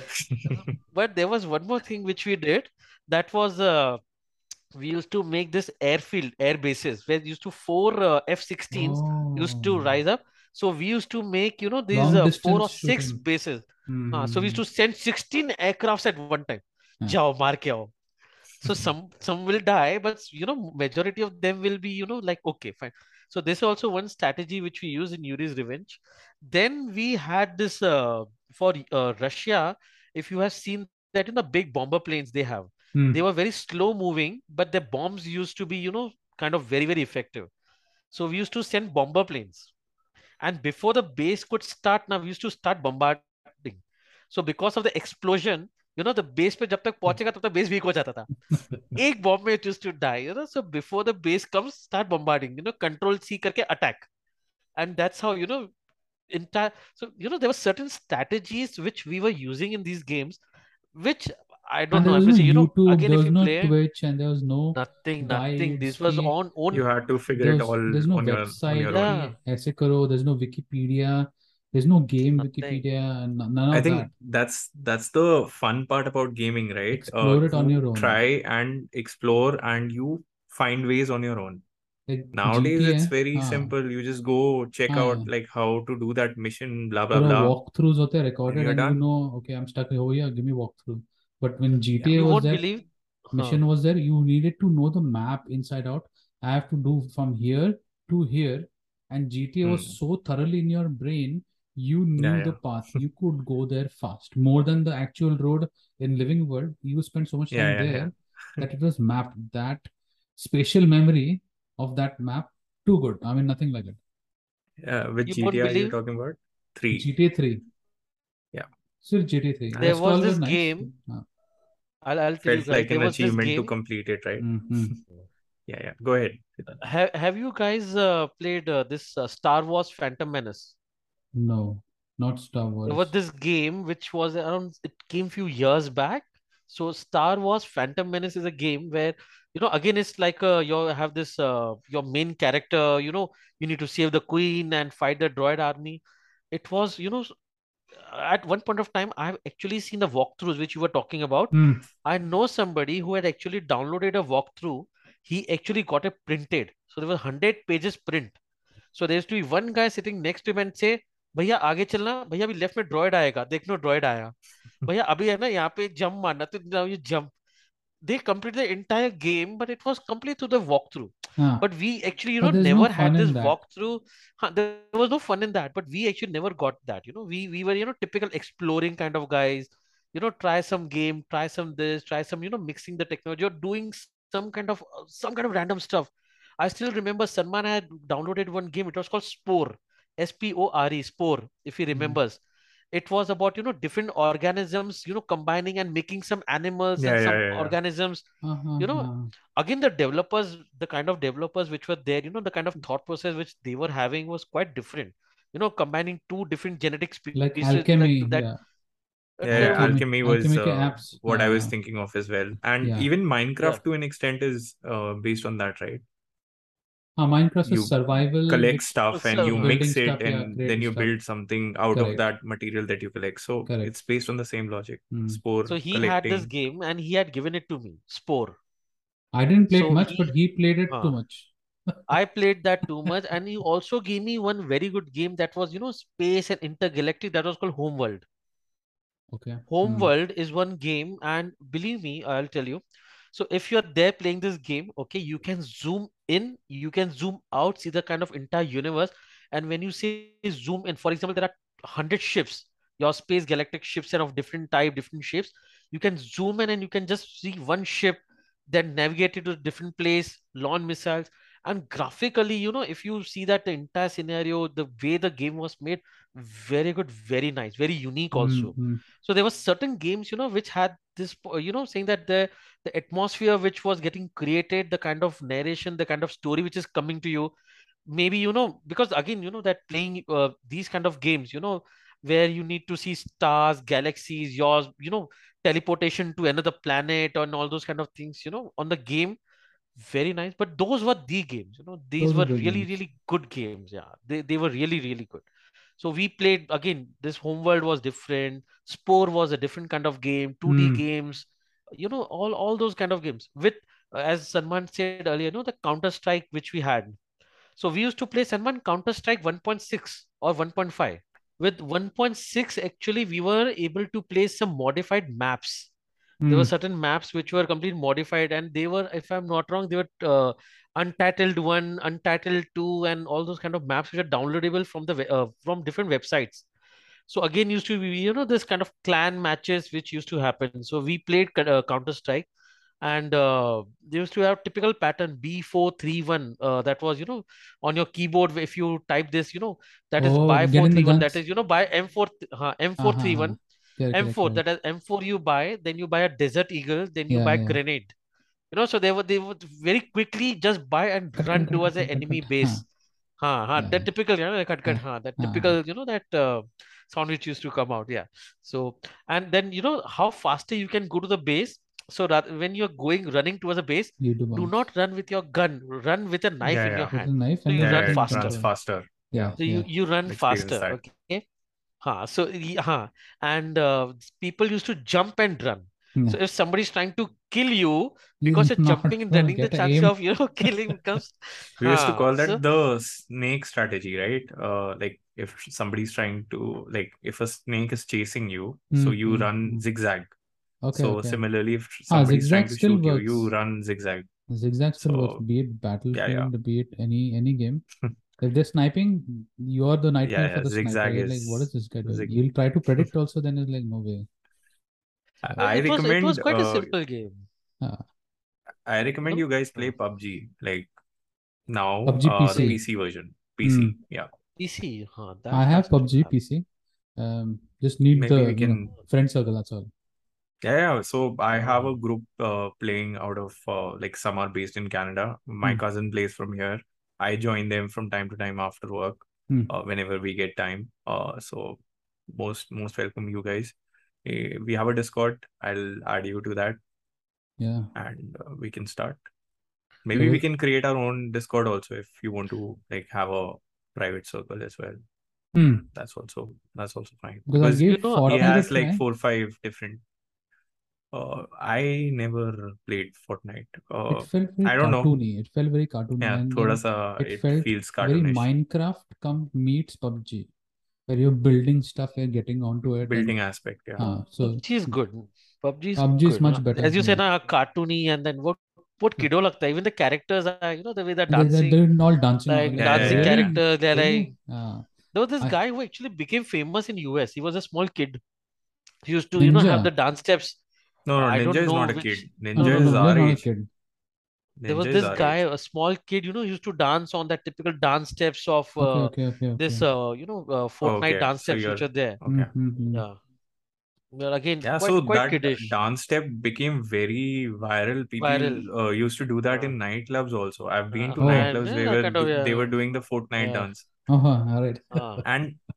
But there was one more thing which we did. That was uh, we used to make this airfield, air bases, where used to four uh, F sixteens used to Oh, rise up. So we used to make, you know, these long uh, four or distance six shooting. bases. Uh, so we used Mm-hmm. to send sixteen aircrafts at one time. Yeah. Jao, maar ke aao. So some some will die, but you know, majority of them will be, you know, like okay, fine. So this is also one strategy which we use in Yuri's Revenge. Then we had this uh, for uh, Russia. If you have seen that in the big bomber planes they have, they were Mm. very slow moving, but their bombs used to be, you know, kind of very very effective. So we used to send bomber planes, and before the base could start, now we used to start bombarding. So because of the explosion, you know, the base पे जब तक पहुंचेगा तब तक base weak हो जाता था. एक bomb में it used to die, you know. So before the base comes, start bombarding, you know, control C करके attack, and that's how, you know, entire. So you know, there were certain strategies which we were using in these games, which I And don't there know. was If no you say, you know, YouTube, again, there if was you no play Twitch, and there was no nothing, nothing. guides. This was Ki, on own. You had to figure it there's all there's no on your on website. your own. Yeah, Ki, aise karo. There's no Wikipedia. There's no game nothing. Wikipedia. and n- None I of that. think that's that's the fun part about gaming, right? Uh, Explore it on you your own. try and explore and you find ways on your own. Like Nowadays, it's G T A. very हाँ simple. You just go check हाँ out yeah. like how to do that mission, blah blah पूरा blah, walkthroughs होते हैं and recorded, you're and you done. know, okay, I'm stuck over here. Give me walkthrough. But when Yeah. G T A You was won't there, believe. mission Huh. was there, you needed to know the map inside out. I have to do from here to here, and G T A was Hmm. so thoroughly in your brain, you knew Yeah, the yeah. path. You could go there fast, more than the actual road in living world. You spent so much Yeah, time yeah, yeah. there that it was mapped. That spatial memory of that map, too good. I mean, nothing like it. Yeah, which You won't G T A are you believe. talking about? Three. G T A three, Yeah. still G T A three. Nice. There Rest was all were this nice. game. Uh, I'll I'll tell you Felt guys. like There an was this achievement to game. complete it, right? mhm. Yeah, yeah. Go ahead. Siddharth. Have Have you guys uh, played uh, this uh, Star Wars Phantom Menace? No, not Star There was Wars. this game which was around. It came few years back. So Star Wars Phantom Menace is a game where, you know, again it's like uh, you have this uh, your main character. You know, you need to save the queen and fight the droid army. It was, you know, s- at one point of time I've actually seen the walkthroughs which you were talking about. Hmm. I know somebody who had actually downloaded a walkthrough. He actually got it printed. So there was one hundred pages print. So there used to be one guy sitting next to him and say, भैया आगे चलना भैया अभी left में droid आएगा देखना droid आया भैया अभी है ना यहाँ पे जंप मारना तो now you jump. They completed the entire game, but it was complete through the walkthrough. Ah, But we actually, you know, but there's never no had fun this in that. walkthrough. Huh, there was no fun in that, but we actually never got that. You know, we we were, you know, typical exploring kind of guys. You know, try some game, try some this, try some, you know, mixing the technology or doing some kind of uh, some kind of random stuff. I still remember Salman had downloaded one game. It was called Spore, S P O R E, Spore, if he Hmm. remembers. It was about, you know, different organisms, you know, combining and making some animals Yeah, and yeah, some yeah, yeah. organisms. Uh, uh, You know, uh. again the developers, the kind of developers which were there, you know, the kind of thought process which they were having was quite different. You know, combining two different genetic Like species like alchemy, that. yeah. It Yeah, kind of- Alchemy was Alchemy uh, apps, what I was uh, thinking of as well. And yeah. even Minecraft Yeah. to an extent is uh, based on that, right? Uh, Minecraft You is survival collect with stuff So, and you uh, mix building it stuff, yeah, and then creating you stuff. build something out Correct. of that material that you collect. So Correct. it's based on the same logic. Hmm. Spore So he had this collecting. game and he had given it to me, Spore. I didn't play it So much, he- but he played it too Huh. much. I played that too much, and he also gave me one very good game that was, you know, space and intergalactic. That was called Homeworld. Okay. Hmm. Homeworld is one game, and believe me, I'll tell you. So if you're there playing this game, okay, you can zoom in, you can zoom out, see the kind of entire universe. And when you say zoom in, for example, there are one hundred ships, your space galactic ships and of different type, different shapes. You can zoom in and you can just see one ship, then navigate it to a different place, launch missiles. And graphically, you know, if you see that the entire scenario, the way the game was made, very good, very nice, very unique also. Hmm. So there were certain games, you know, which had this, po- you know, saying that the the atmosphere which was getting created, the kind of narration, the kind of story which is coming to you, maybe, you know, because again, you know, that playing uh, these kind of games, you know, where you need to see stars, galaxies, yours, you know, teleportation to another planet and all those kind of things, you know, on the game, very nice. But those were the games, you know, these Those were were good really, games. really good games. Yeah, they they were really, really good. So we played again. This Homeworld was different. Spore was a different kind of game. two D Hmm. games, you know, all all those kind of games. With uh, as Salman said earlier, you know, the Counter Strike which we had. So we used to play Salman Counter Strike one point six or one point five. With one point six, actually, we were able to play some modified maps. There Hmm. were certain maps which were completely modified, and they were, if I'm not wrong, they were uh, Untitled One, Untitled Two, and all those kind of maps which are downloadable from the we- uh, from different websites. So again, used to be, you know, this kind of clan matches which used to happen. So we played uh, Counter Strike, and uh, they used to have typical pattern B four three one. Uh, that was, you know, on your keyboard. If you type this, you know, that is Oh, buy getting the four three one. That guns. is, you know, buy M four uh, Uh-huh. uh-huh. M four three one. Correct, correct, M four, correct. that is M four you buy, then you buy a Desert Eagle, then you Yeah, buy yeah. grenade. You know, so they would they would very quickly just buy and Cut, cut, run cut, towards cut, the cut, cut, enemy cut. base. Ha, ha, Yeah, that yeah. typical, you know, cut, cut, Uh, ha, that uh, typical, you know, that uh, sound which used to come out. Yeah. So, and then, you know, how faster you can go to the base. So that when you're going, running towards a base, you do do bounce. not run with your gun, run with a knife Yeah, in your yeah. With a hand. knife So and you then Yeah, run yeah, it run faster. runs faster. faster. Yeah, So yeah. you, you run Experience faster. that. Okay. Huh, so y- huh, and uh, s- people used to jump and run. Yeah. So if somebody's trying to kill you He's because you're not jumping and gonna running, the get a chance aim. of, you know, killing becomes We used to huh. call that So the snake strategy, right? Uh, like if somebody's trying to, like if a snake is chasing you, so Hmm, you hmm, run hmm. zigzag. Okay, So okay. similarly, if Ah, somebody's trying zigzag to still shoot you, you works. run zigzag. Zigzag still works. So Be it yeah, yeah. Battlefield, be it any any game. If they're sniping, you're the Yeah, nightmare yeah. for the sniper. Zigzag You're like, what is is this guy doing? zig. You'll try to predict also, then it's like, no way. I well, I it was it was recommend quite a uh simple game. Ah, I recommend No? you guys play Huh. P U B G like now, P U B G uh the PC. P C version. P Hmm. C. Yeah. P C, huh? I That have that's what P U B G you have. P C. Um, just need Maybe the we you know can friend circle. That's all. Yeah, yeah. So I have a Oh. group uh, playing out of uh, like some are based in Canada. My Hmm. cousin plays from here. I join them from time to time after work, Hmm. uh, whenever we get time. Uh, so most most welcome you guys. Eh, we have a Discord. I'll add you to that, Yeah. and uh, we can start. Maybe we Because can create our own Discord also if you want to like have a private circle as well. hmm. That's also that's also fine Because I because You gave know, he Fortnite uh, a has like try. four or five different. Uh, I never played Fortnite. Uh, It felt very I don't know. cartoony. It felt very cartoony, Yeah, and thoda then sa it it felt feels very cartoonish. Minecraft come meets P U B G, where you're building stuff, you're getting onto it, and Building aspect, yeah. uh, so P U B G is good. P U B G is P U B G is good. much Huh? better. As you Yeah. said, na, cartoony, and then what what Yeah. kiddo lagta hai. Even the characters are, you know, the way they're And they, they, dancing, they're all dancing. I was like like, Yeah, yeah, dancing yeah, really? yeah. characters. They're Really? like Uh, there was this I, guy who actually became famous in U S. He was a small kid. He used to, you know, have Ninja. the dance steps. No, no, I Ninja don't is know not a which. kid. No, Ninja no, Uh, is no, Ninja our is not a age. kid. there was Ninja is this our guy, age. a small kid, you know, used to dance on that typical dance steps of Okay, uh, okay, okay, this, okay. uh, you know, uh, Oh, Fortnite okay, dance so steps which you're are there. Hmm, okay. hmm, hmm. Yeah. Well, again, Yeah, quite so quite that kiddish, dance step became very viral. People viral. uh, used to do that Uh, in nightclubs also. I've been uh, to Oh, and nightclubs yeah, where that were kind of do- they yeah, were doing the Fortnite yeah. dance. oh, all right. Uh, And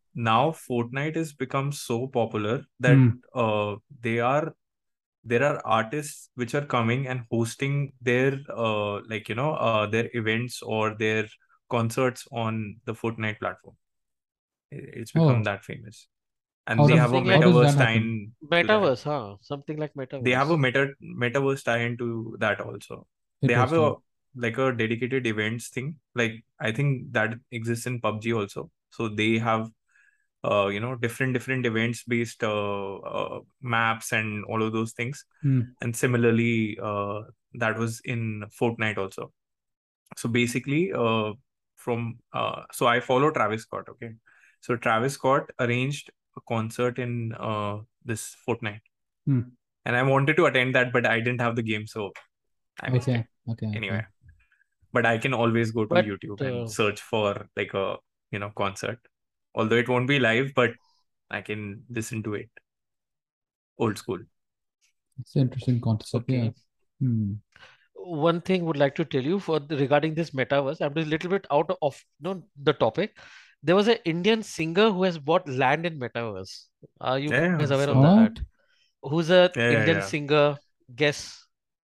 now Fortnite has become so popular that Hmm. uh, they are there are artists which are coming and hosting their uh, like you know uh, their events or their concerts on the Fortnite platform. I- It's become Oh, that famous, and how they does have a Something like how does that metaverse happen? tie-in to that. metaverse, huh? Something like They have a metaverse. meta metaverse tie-in to that also. They have a Interesting. like a dedicated events thing. Like I think that exists in P U B G also. So they have uh, you know different different events based uh, uh, maps and all of those things. Hmm. And similarly, uh, that was in Fortnite also. So basically, uh, from uh, so I follow Travis Scott. Okay, so Travis Scott arranged a concert in uh, this Fortnite, Hmm. and I wanted to attend that, but I didn't have the game, so I missed Okay. it. Okay. Okay. Anyway, but I can always go to But YouTube and uh, search for like a you know concert, although it won't be live, but I can listen to it old school. It's an interesting concept. Yeah. okay. Hmm. One thing would like to tell you for the, regarding this metaverse, I'm a little bit out of you know, the topic. There was an Indian singer who has bought land in metaverse. Are you Yeah, guys yeah. aware of So that? What? Who's a yeah, yeah, Indian yeah. singer? Guess.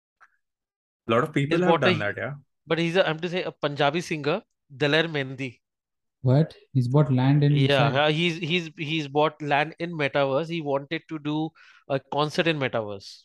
A lot of He's people have bought done a, that. Yeah. but he's a, I'm to say a Punjabi singer, Daler Mehndi. What? He's bought land Yeah, inside. uh, he's he's he's bought land in metaverse. He wanted to do a concert in metaverse.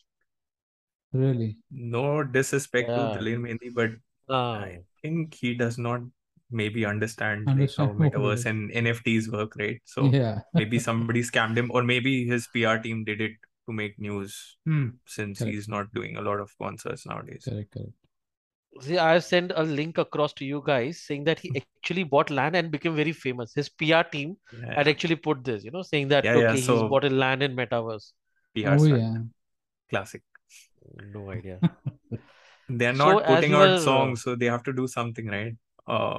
Really? No disrespect to Yeah. Daleen Mehndi, but I Uh, think he does not maybe understand like Understand how what it metaverse is? and N F Ts work, right? So Yeah. maybe somebody scammed him, or maybe his P R team did it to make news Hmm. since Correct. he's not doing a lot of concerts nowadays. Correct. Correct. See, I've sent a link across to you guys saying that he actually bought land and became very famous. His P R team had Yeah, actually put this, you know, saying that yeah, yeah. okay, he's So bought a land in metaverse. P R Oh stunt, yeah. classic. No idea. They're So not as putting we out were, uh, songs, so they have to do something, right? Uh,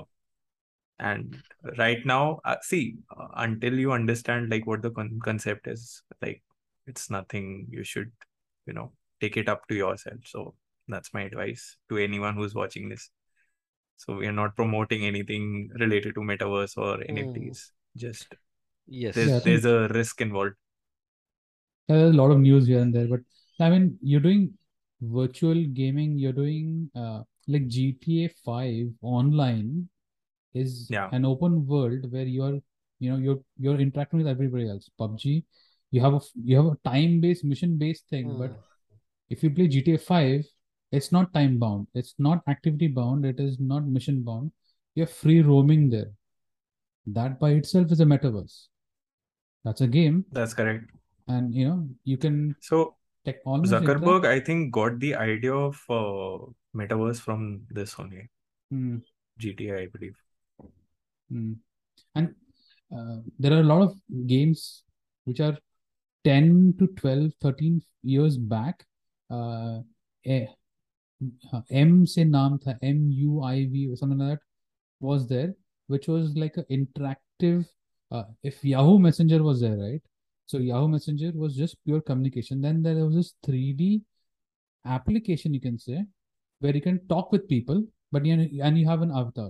and right now, uh, see, uh, until you understand like what the con concept is, like it's nothing. You should, you know, take it up to yourself. So that's my advice to anyone who's watching this. So we are not promoting anything related to metaverse or hmm, N F Ts. Just Yeah, there's I yes, think there's a risk involved. there's a lot of news here and there, but I mean, you're doing virtual gaming. You're doing uh, like G T A five online is Yeah, an open world where you're, you know, you're you're interacting with everybody else. P U B G, you have a you have a time-based, mission-based thing, but hmm, if you play G T A five, it's not time bound. It's not activity bound. It is not mission bound. You're free roaming there. That by itself is a metaverse. That's a game, that's correct. and you know you can So tech almost interact. Zuckerberg, I think, got the idea of uh, metaverse from this only, Hmm, G T A, I believe. hmm. And uh, there are a lot of games which are ten to twelve, thirteen years back. Uh, eh, uh, M से नाम था M U I V or something like that was there, which was like an interactive. Uh, if Yahoo Messenger was there, right? So Yahoo Messenger was just pure communication. Then there was this three D application, you can say, where you can talk with people, but you and you have an avatar,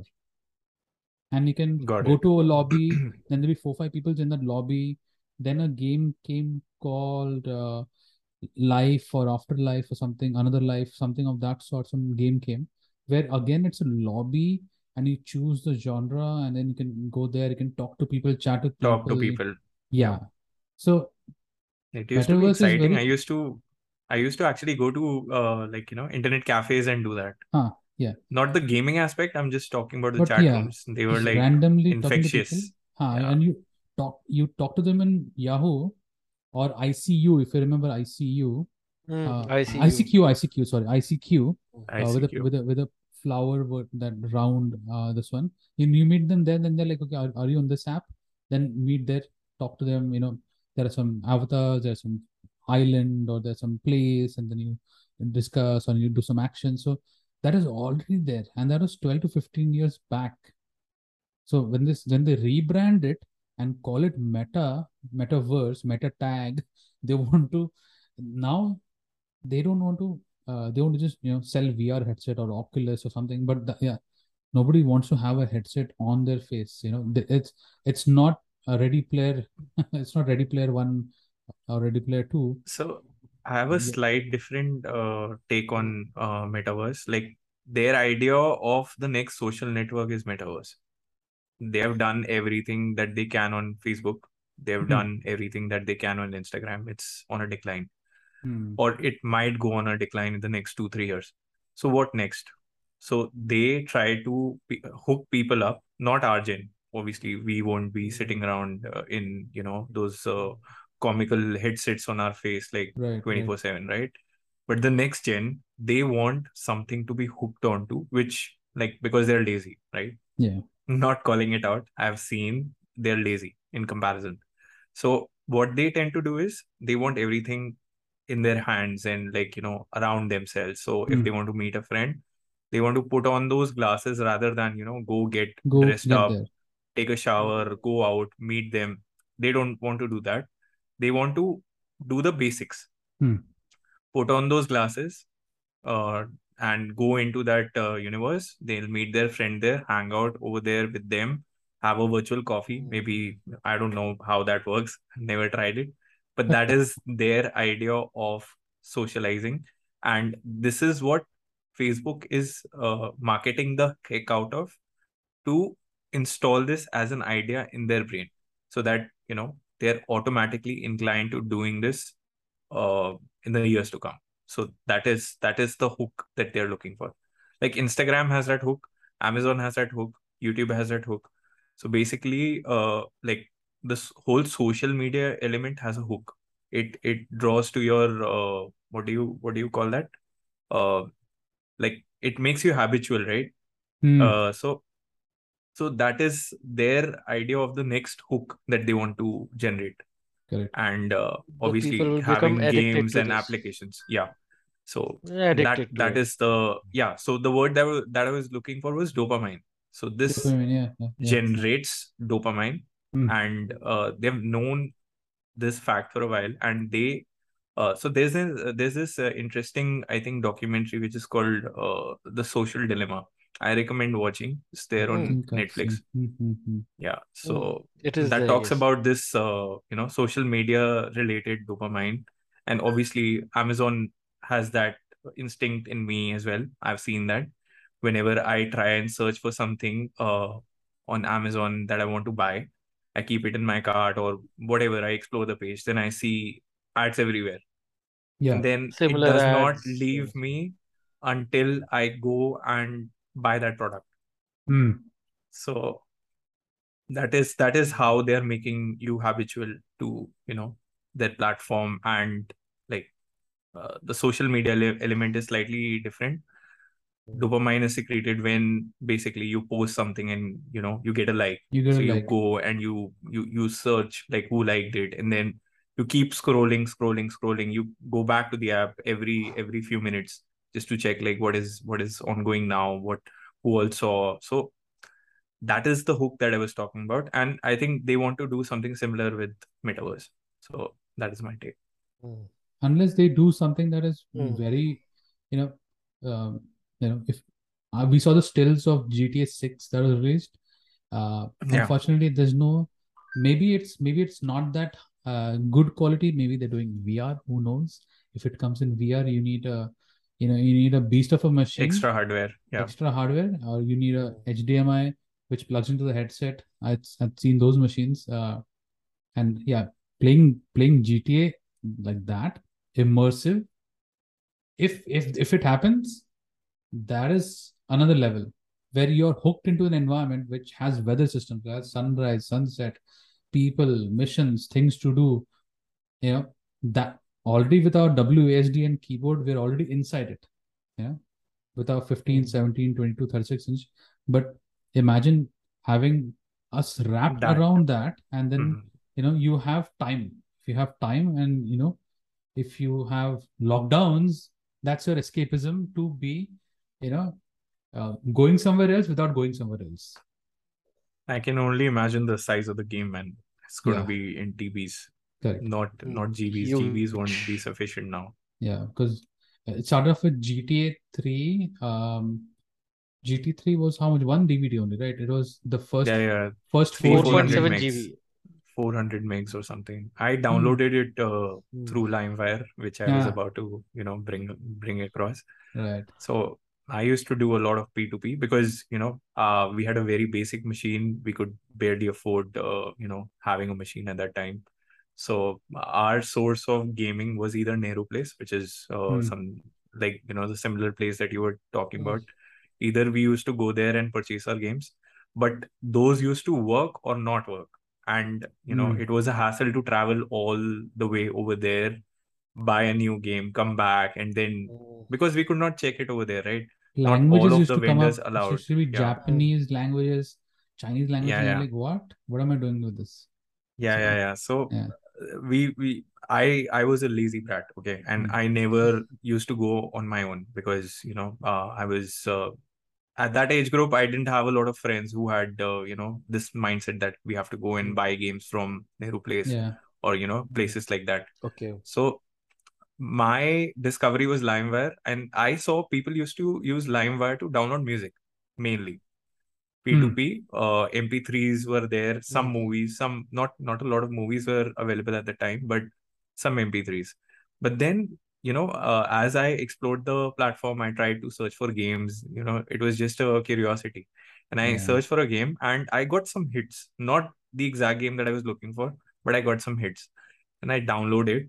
and you can Got go it. to a lobby. Then there'll be four five people in that lobby. Then a game came called uh, Life or Afterlife or something, another life, something of that sort. Some game came where again it's a lobby, and you choose the genre, and then you can go there. You can talk to people, chat with Talk to people. people. Yeah. Yeah. So It used to be metaverse is exciting. I very, used to I used to actually go to uh like you know internet cafes and do that. huh, yeah. Not the gaming aspect. I'm just talking about the But chat yeah, rooms. They were just like randomly talking to people. infectious. Huh, Yeah. and you talk you talk to them in Yahoo or I C U, if you remember I C U. hmm, Uh, I see I C you. Q, I C Q, sorry, I C Q, uh, with a I C Q. with a with a flower word, that round, uh, this one. You, you meet them there, then they're like, okay, are, are you on this app? Then meet there, talk to them. You know, there are some avatars, there's some island, or there's some place, and then you discuss or you do some action. So that is already there, and that was twelve to fifteen years back. So when this when they rebrand it and call it Meta, Metaverse, Meta Tag, they want to now they don't want to uh, they want to just, you know, sell V R headset or Oculus or something. But the, yeah, nobody wants to have a headset on their face. You know, The- it's it's not a Ready Player. It's not Ready Player One or Ready Player Two. So I have a Yeah. slight different uh, take on uh, metaverse. Like their idea of the next social network is metaverse. They have done everything that they can on Facebook. They have Hmm. done everything that they can on Instagram. It's on a decline, Hmm. or it might go on a decline in the next two, three years. So what next? So they try to pe- hook people up, not our gen. Obviously, we won't be sitting around uh, in, you know, those uh, comical headsets on our face like Right, right. twenty-four seven, right? But the next gen, they want something to be hooked onto, which, like, because they're lazy, right? Yeah. Not calling it out. I've seen they're lazy in comparison. So what they tend to do is they want everything in their hands and, like, you know, around themselves. So if Hmm. they want to meet a friend, they want to put on those glasses rather than, you know, go get Go dressed get up, there. take a shower, go out, meet them. They don't want to do that. They want to do the basics. Hmm. Put on those glasses, uh, and go into that uh, universe. They'll meet their friend there, hang out over there with them, have a virtual coffee. Maybe, I don't know how that works. Never tried it, but that is their idea of socializing. And this is what Facebook is uh, marketing the heck out of, to install this as an idea in their brain, so that, you know, they're automatically inclined to doing this uh, in the years to come. So that is that is the hook that they're looking for. Like Instagram has that hook, Amazon has that hook, YouTube has that hook. So basically, uh, like this whole social media element has a hook. It it draws to your uh, what do you what do you call that? Uh, like it makes you habitual, right? Hmm. Uh, so so that is their idea of the next hook that they want to generate. Correct. And uh, The people obviously will become having addicted games to and this. applications. Yeah. So that Addicted to that it. is the yeah. So the word that, wa- that I was looking for was dopamine. So this Dopamine, yeah, yeah, yeah. generates dopamine, Hmm. and uh, they've known this fact for a while, and they uh, so there's a, there's this uh, interesting, I think, documentary which is called uh, The Social Dilemma. I recommend watching. It's there I on think I've Netflix. seen. Hmm, hmm, hmm. Yeah. Mm, So it is that there, talks yes. about this, uh, you know, social media related dopamine. And obviously, Amazon has that instinct in me as well. I've seen that whenever I try and search for something uh, on Amazon that I want to buy, I keep it in my cart or whatever. I explore the page, then I see ads everywhere. Yeah. And then it Similar does not ads. leave Yes. me until I go and buy that product. Hmm. So that is that is how they're making you habitual to, you know, their platform. And like uh, the social media ele- element is slightly different. Dopamine is secreted when basically you post something and, you know, you get a like. You get So a you like. go and you you you search like who liked it, and then you keep scrolling scrolling scrolling. You go back to the app every every few minutes just to check like what is what is ongoing now, what who all saw. So that is the hook that I was talking about. And I think they want to do something similar with metaverse. So that is my take. Mm. Unless they do something that is Mm. very, you know, um, you know, if uh, we saw the stills of G T A six that was released. Uh, Yeah. unfortunately, there's no. Maybe it's maybe it's not that uh, good quality. Maybe they're doing V R. Who knows? If it comes in V R, you need a, you know, you need a beast of a machine, Extra hardware. Yeah. extra hardware, or you need a Mm. H D M I which plugs into the headset. I've, I've seen those machines. Uh, and yeah, playing playing G T A like that, immersive. If if if it happens, that is another level where you're hooked into an environment which has weather systems, has sunrise, sunset, people, missions, things to do. You know that already with our W A S D and keyboard, we're already inside it. Yeah, with our fifteen, Mm. seventeen, twenty-two, thirty-six inch. But imagine having us wrapped That. around that, and then Mhm. you know you have time. If you have time, and you know if you have lockdowns, that's your escapism to be, you know, uh, going somewhere else without going somewhere else. I can only imagine the size of the game, man. It's going to Yeah, be in T Bs, correct. not Mm. not G Bs. You G Bs won't be sufficient now. Yeah, because it started off with G T A three. Um, G T three was how much? One D V D only, right? It was the first Yeah, yeah. first Three, four four hundred four point seven G B. megs. G B. four hundred megs or something. I Hmm. downloaded it uh, Hmm. through LimeWire, which I was Yeah. about to, you know, bring bring across. Right. So I used to do a lot of P two P because, you know, uh, we had a very basic machine. We could barely afford, uh, you know, having a machine at that time. So our source of gaming was either Nehru Place, which is uh, Hmm. some like, you know, the similar place that you were talking Hmm. about. Either we used to go there and purchase our games, but those used to work or not work. And, you know, Hmm. it was a hassle to travel all the way over there, buy a new game, come back, and then Hmm. because we could not check it over there, right? Not all Languages of used the to come vendors up. It allowed. used to be Yeah, Japanese languages, Chinese language, yeah, and you're yeah, like, what? What am I doing with this? yeah, So yeah, yeah. So yeah. uh, we we I I was a lazy brat, okay, and Hmm. I never used to go on my own because, you know, uh, I was uh, at that age group. I didn't have a lot of friends who had uh, you know, this mindset that we have to go and Hmm. buy games from Nehru Place Yeah. or, you know, Hmm. places like that. Okay. So my discovery was LimeWire, and I saw people used to use LimeWire to download music mainly. Hmm. P two P, uh, M P threes were there, some Hmm. movies, some not not a lot of movies were available at the time, but some M P threes. But then, you know, uh, as I explored the platform, I tried to search for games. You know, it was just a curiosity, and I Yeah. searched for a game, and I got some hits. Not the exact game that I was looking for, but I got some hits, and I downloaded,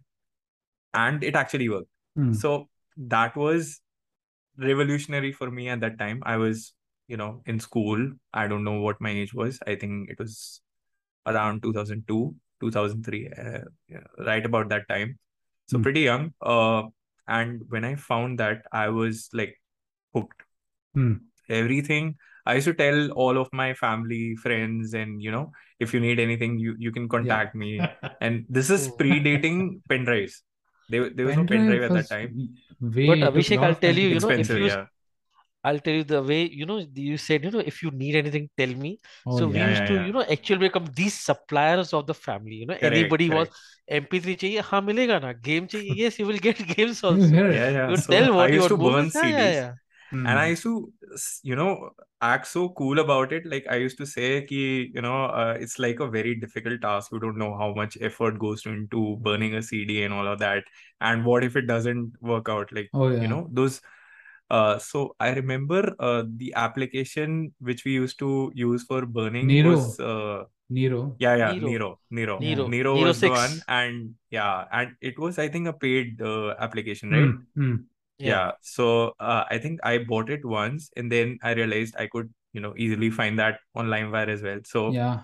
and it actually worked. Hmm. So that was revolutionary for me at that time. I was, you know, in school. I don't know what my age was. I think it was around two thousand two, two thousand three, uh, yeah, right about that time. So Hmm. pretty young. Uh, and when I found that, I was like hooked. Hmm. Everything. I used to tell all of my family, friends, and, you know, if you need anything, you you can Yeah. contact me. And this is Hmm. predating pen drives. There, there was no pen Pen drive drive at that was time. way, But it took a Abhishek, lot I'll of tell time to you, you get know, pen if Expensive, drive. you, yeah. I'll tell you the way, you know, you said, you know, if you need anything, tell me. Oh So we Yeah, yeah. used yeah, to, yeah. you know, actually become these suppliers of the family. You know, Correct, anybody was correct. M P three चाहिए, हाँ मिलेगा ना, game चाहिए, yes, you will get games You also. hear Yeah, it. yeah. You So tell I what you used want, to burn movies, yeah, yeah, C Ds, yeah. and I Hmm. used to, s- you know, act so cool about it. Like I used to say, ki, you know, uh, it's like a very difficult task. You don't know how much effort goes to, into burning a C D and all of that. And what if it doesn't work out? Like, Oh you yeah. know, those. Uh, so I remember uh, the application which we used to use for burning was, Nero. uh, Nero. yeah, yeah, Nero, Nero, Nero. Yeah. Nero, Nero Nero was the one, six. and yeah, and it was, I think, a paid uh, application, right? Hmm. Hmm. Yeah. Yeah. So uh, I think I bought it once, and then I realized I could, you know, easily find that on LimeWire as well. So Yeah.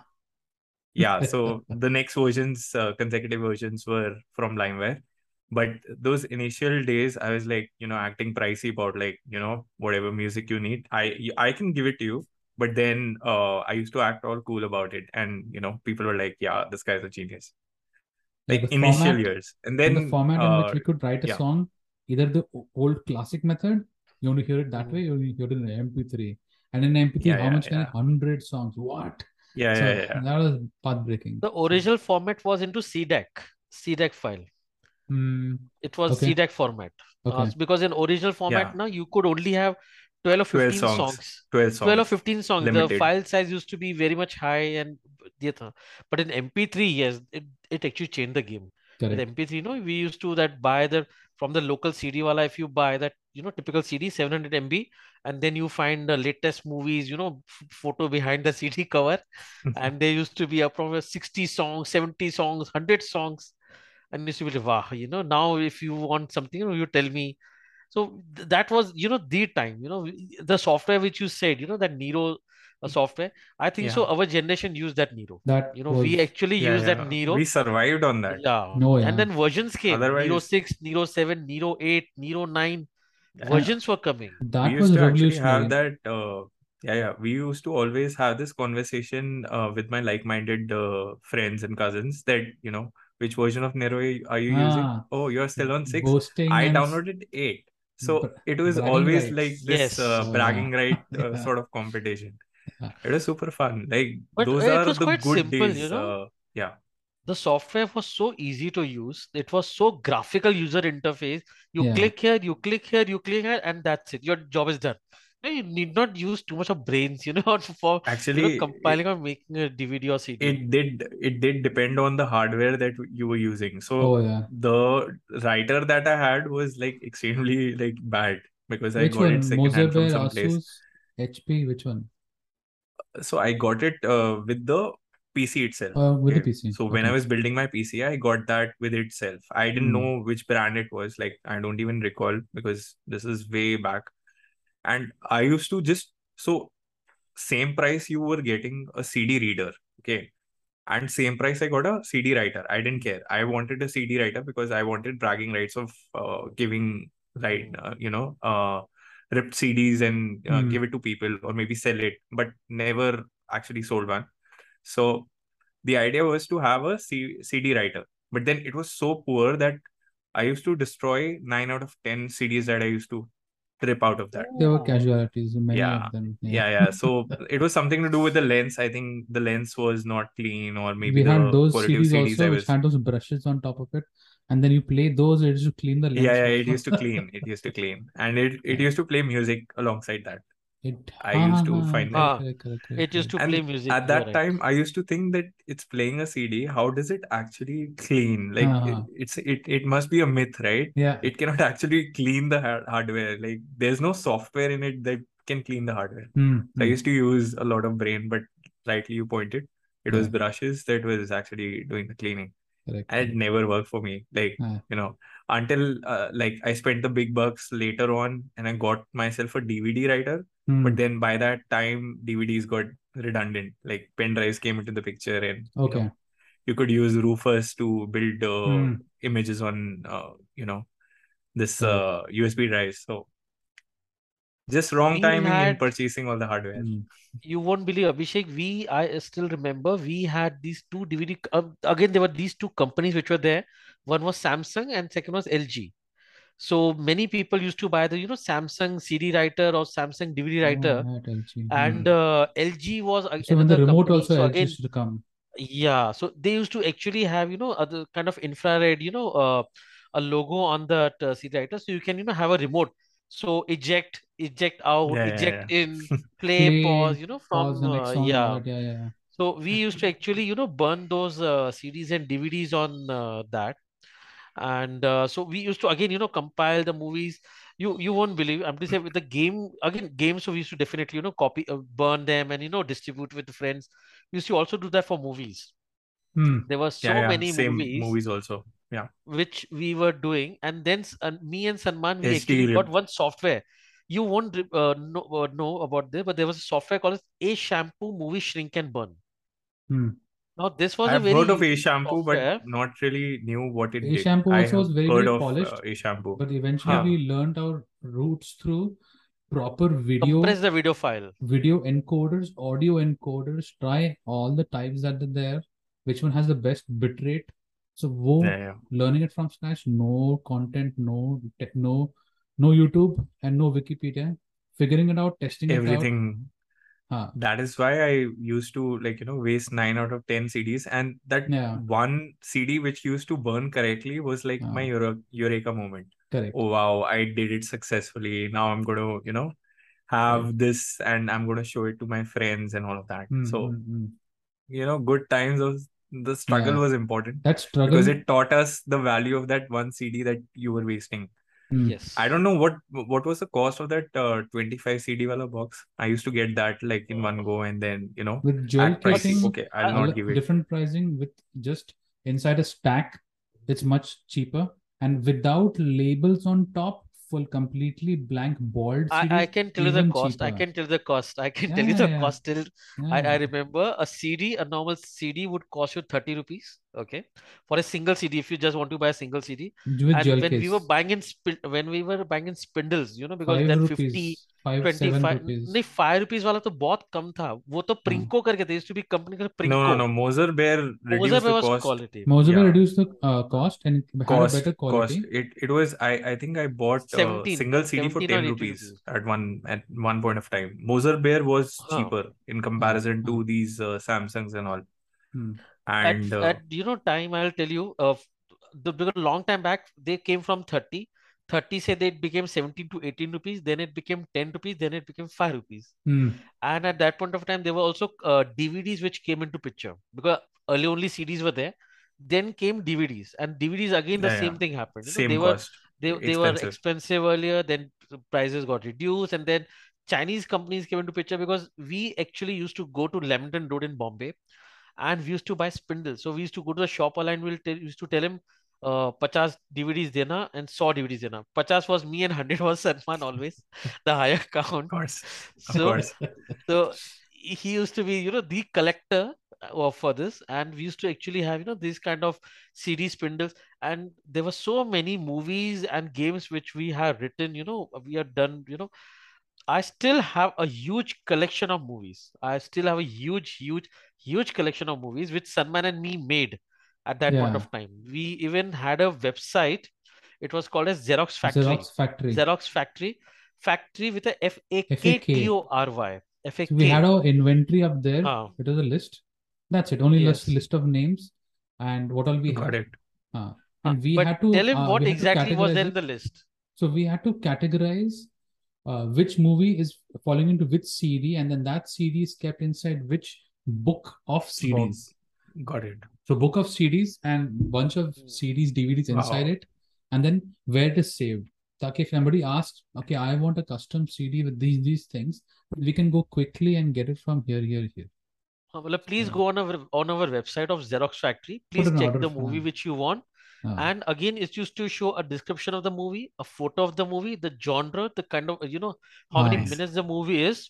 yeah, so the next versions, uh, consecutive versions were from LimeWire. But those initial days, I was like, you know, acting pricey about like, you know, whatever music you need, I I can give it to you. But then uh, I used to act all cool about it, and you know, people were like, yeah, this guy's a genius. Yeah. Like The initial format years, and and the then format in which uh, we could write a yeah, song, either the o- old classic method, you want to hear it that Mhm. way, or you hear it in the M P three. And in M P three, yeah, how yeah, much can it? yeah, Hundred songs. What? yeah, So yeah, yeah, yeah. that was path breaking. The So original format was into C D A C, C D A C file. hmm. It was Okay. C D A C format. Uh, Okay. because in original format Yeah. now you could only have twelve or twelve fifteen songs, songs. twelve twelve or songs, fifteen songs. The limited. file size used to be very much high and दिया था. But in M P three, yes, it, it actually changed the game. With Correct. M P three, you know, we used to that buy the from the local C D wala, if you buy that, you know, typical C D, seven hundred M B, and then you find the latest movies, you know, f- photo behind the C D cover, and there used to be up from sixty songs, seventy songs, one hundred songs, and used to be like, wow, you know, now if you want something, you know, you tell me. So th- that was, you know, the time, you know, we- the software which you said, you know, that Nero uh, software. I think so. Yeah. Our generation used that Nero. That You know, we was actually Yeah, use that yeah. We Nero. survived on that. Yeah. no, And yeah. then versions came. Nero Otherwise, six, Nero seven, Nero eight, Nero nine. And yeah, Versions were coming. we that used was to actually have revolutionary. that. Uh, yeah, yeah. We used to always have this conversation uh, with my like-minded uh, friends and cousins that, you know, which version of Nero are you using? Ah, Oh, you're still on six. boasting I and s- downloaded eight. So br- it was bragging always like rights. this uh, Yes. Oh yeah. bragging right uh, Yeah. sort of competition. Yeah. It was super fun. Like But uh, those it are was the quite good simple, you days. know. Uh, yeah. The software was so easy to use. It was so graphical user interface. You Yeah. click here, you click here, you click here, and that's it. Your job is done. No, you need not use too much of brains, you know, for you know Actually, it, compiling or making a D V D or C D. it did it did depend on the hardware that you were using. So Oh yeah. the writer that I had was like extremely like bad because I Which got it one? secondhand from Moserbear, some place. Asus, H P, which one? So I got it uh, with the P C itself. Uh, with the Okay. P C. So when I Okay. was building my P C, I got that with itself. I didn't Hmm. know which brand it was. Like I don't even recall because this is way back. And I used to just so same price you were getting a C D reader. Okay. And same price I got a C D writer. I didn't care. I wanted a C D writer because I wanted bragging rights of uh, giving right, uh, you know, uh, ripped C Ds and uh, Hmm. give it to people or maybe sell it, but never actually sold one. So the idea was to have a C- CD writer, but then it was so poor that I used to destroy nine out of ten C Ds that I used to rip out of that. There were Oh, casualties, many Yeah, of them. yeah, Yeah. yeah. So it was something to do with the lens. I think the lens was not clean, or maybe We had the those quality of C Ds C Ds I also, which was. had those brushes on top of it, and then you play those. It used to clean the Yeah, lens yeah. also. It used to clean. It used to clean, and it it Yeah. used to play music alongside that. It. I Ha ha used to ha. find that. Correct, ah, correct, correct, correct, it used correct. to play And music. at You're that right. time, I used to think that it's playing a C D. How does it actually clean? Like Ha it, ha. it's it it must be a myth, right? Yeah. It cannot actually clean the hard- hardware. Like there's no software in it that can clean the hardware. Hmm. So I Hmm. used to use a lot of brain, but rightly you pointed, it was Yeah. brushes that was actually doing the cleaning. Correct, And it correct. never worked for me. Like, Ah. you know, until uh, like I spent the big bucks later on and I got myself a D V D writer. Hmm. But then by that time, D V Ds got redundant. Like pen drives came into the picture, and you Okay. know, you could use Rufus to build uh, Hmm. images on, uh, you know, this Correct. uh, U S B drives. So just wrong We timing in had, purchasing all the hardware. Hmm. you won't believe, Abhishek, we, I still remember we had these two D V D, uh, again, there were these two companies which were there. One was Samsung and second was L G. So many people used to buy the, you know, Samsung C D writer or Samsung D V D Oh, writer. I had L G. Hmm. And Hmm. uh, L G was a- So when the another remote company. also So L G again, used to come. yeah, so they used to actually have, you know, other kind of infrared, you know, uh, a logo on the uh, C D writer. So you can, you know, have a remote. So eject, eject out, Yeah, eject yeah, in, yeah. play, pause, Play, you know, pause, from, the uh, next song and all yeah. that. Yeah, yeah, yeah. So we used to actually, you know, burn those uh, C Ds and D V Ds on uh, that. And uh, so we used to again, you know, compile the movies. You you won't believe. I'm to say with the game again, games. So we used to definitely, you know, copy, uh, burn them, and you know, distribute with the friends. We used to also do that for movies. Hmm. There were Yeah, so yeah. many Same movies movies also. Yeah. which we were doing, and then s- and me and Salman, we H D actually got ripped. one software. You won't re- uh, know, uh, know about this, but there was a software called as A Shampoo Movie Shrink and Burn. Hmm. Now this was a I've very heard of A useful shampoo, but software. not really knew what it A did. shampoo I also have was very, heard very of uh, polished, A shampoo. but eventually Huh. Huh. we learned our roots through proper Compress video, the video file. video encoders, audio encoders, try all the types that are there, which one has the best bit rate. So Yeah, wo yeah. learning it from scratch, no content, no tech, no no YouTube and no Wikipedia. Figuring it out, testing it out. Everything. Huh. That is why I used to like, you know, waste nine out of ten C Ds. And that Yeah. one C D which used to burn correctly was like my Uh, Euro- Eureka moment. correct. Oh, wow, I did it successfully. Now I'm going to, you know, Right. have this and I'm going to show it to my friends and all of that. Hmm, So, hmm, hmm. you know, good times was the struggle Yeah. was important That because struggle. it taught us the value of that one C D that you were wasting. Hmm. Yes. I don't know what what was the cost of that uh, twenty-five C D wala box. I used to get that like in one go and then, you know, With dual act pricey. casing, Okay, I'll Uh, all not give it. different pricing with just inside a stack, it's much cheaper. And without labels on top, full completely blank bald I, I C Ds, can tell you the even cost. I cheaper. can tell you the cost. I can Yeah, tell you yeah, the yeah. cost till I, I Yeah. remember a C D, a normal C D would cost you thirty rupees. Okay. For a single C D, if you just want to buy a single C D. With And gel when we were case, buying in spin when we were buying in spindles, you know, because five then fifty, rupees, five, seven twenty-five, rupees. नहीं five rupees वाला तो बहुत कम था. वो तो हाँ. Prinko करके थे. Used to be company called No, no, Prinko. no. Moser Bear Moser reduced the was cost. quality. Moser Yeah, reduced the uh, cost and had a cost, better cost. quality. It it was I I think I bought a seventeen, single C D for seventeen or ten eighteen rupees rupees. at one at one point of time. Moser Bear was Huh. cheaper in हाँ, comparison हाँ. to these uh, Samsungs and all. Hmm. And At uh, at you know time, I'll tell you, uh, f- the because long time back they came from thirty. thirty say they became seventeen to eighteen rupees, then it became ten rupees, then it became five rupees. Hmm. And at that point of time, there were also uh, D V Ds which came into picture, because earlier only C Ds were there. Then came D V Ds, and D V Ds again the Yeah, same yeah. thing happened. You know, Same they were cost. they they were Expensive. expensive earlier. Then the prices got reduced, and then Chinese companies came into picture, because we actually used to go to Leamington Road in Bombay, and we used to buy spindles. So we used to go to the shop and we'll tell, used to tell him, uh, fifty D V Ds dena and one hundred D V Ds dena. fifty was me and one hundred was Salman, always the higher Of count. course. Of So, course. so he used to be, you know, the collector uh, for this, and we used to actually have, you know, these kind of C D spindles, and there were so many movies and games which we have written, you know, we have done, you know. I still have a huge collection of movies. I still have a huge, huge, huge collection of movies which Salman and me made at that point Yeah. of time. We even had a website. It was called as Xerox Factory. Xerox Factory. Xerox Factory. Factory with a F A F K A K. T O R Y. F A K. So we had our inventory up there. Ah, It was a list. That's it. Only list yes. list of names and what all we Got had. it. Uh, Ah, and we but had to tell him uh, what we had to exactly was there categorize in the it. list. So we had to categorize uh, which movie is falling into which C D, and then that C D is kept inside which book of C Ds. Got it. So book of C Ds and bunch of C Ds, D V Ds inside Wow. it, and then where it is saved. That if somebody asks, okay, I want a custom C D with these these things, we can go quickly and get it from here, here, here. Uh, well, please Yeah. go on our on our website of Xerox Factory. Put Please an check order the for- movie which you want. Ah. And again, it's used to show a description of the movie, a photo of the movie, the genre, the kind of, you know, how many Nice. minutes the movie is.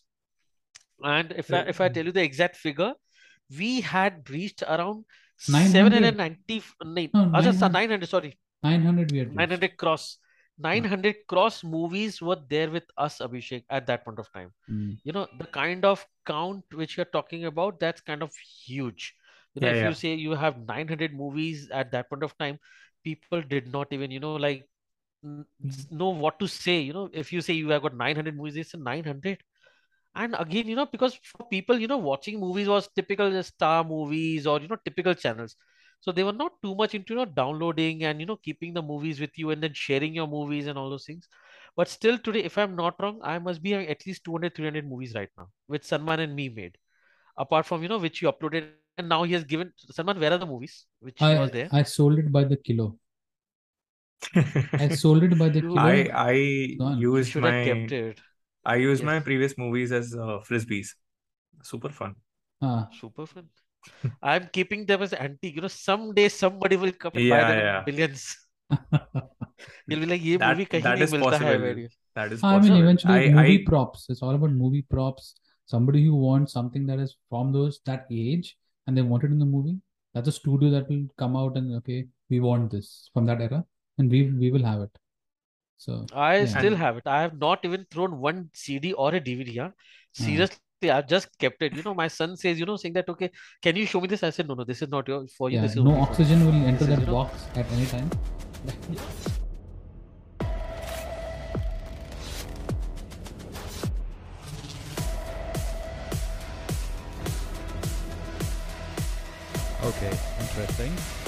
And if I if I tell you the exact figure, we had reached around nine hundred. seven hundred ninety, nine, No, uh, just, uh, nine hundred. nine hundred, sorry, nine hundred we had nine reached. hundred cross. nine hundred cross movies were there with us, Abhishek, at that point of time. Mm. You know, the kind of count which you're talking about, that's kind of huge. You know, Yeah, if yeah. you say you have nine hundred movies at that point of time, people did not even, you know, like n- s- know what to say. You know, if you say you have got nine hundred movies, it's a nine hundred. And again, you know, because for people, you know, watching movies was typical just Star movies or, you know, typical channels. So they were not too much into, you know, downloading and, you know, keeping the movies with you and then sharing your movies and all those things. But still today, if I'm not wrong, I must be having at least two hundred, three hundred movies right now, which Salman and me made. Apart from, you know, which you uploaded. And now he has given, Salman, where are the movies which I was there? I sold it by the kilo. I sold it by the You- kilo. I I Gone. You used should have my kept it. I used Yes. my previous movies as uh, frisbees. Super fun. Ah. Super fun. I'm keeping them as antique. You know, someday somebody will come and buy Yeah, them in yeah. billions. He'll be like, ये That movie कहीं that नहीं is मिलता है possible. मेरी. That is I mean, possible. eventually I movie I props. It's all about movie props. Somebody who wants something that is from those that age and they want it in the movie. That's a studio that will come out and okay, we want this from that era, and we we will have it. So I yeah. still And- have it. I have not even thrown one C D or a D V D. Yeah? Seriously, I've just kept it. You know, my son says, you know, saying that, okay, can you show me this? I said, no, no, this is not your for you. Yeah, This is no only for me. oxygen will enter This is, that you know- box at any time. Okay, interesting.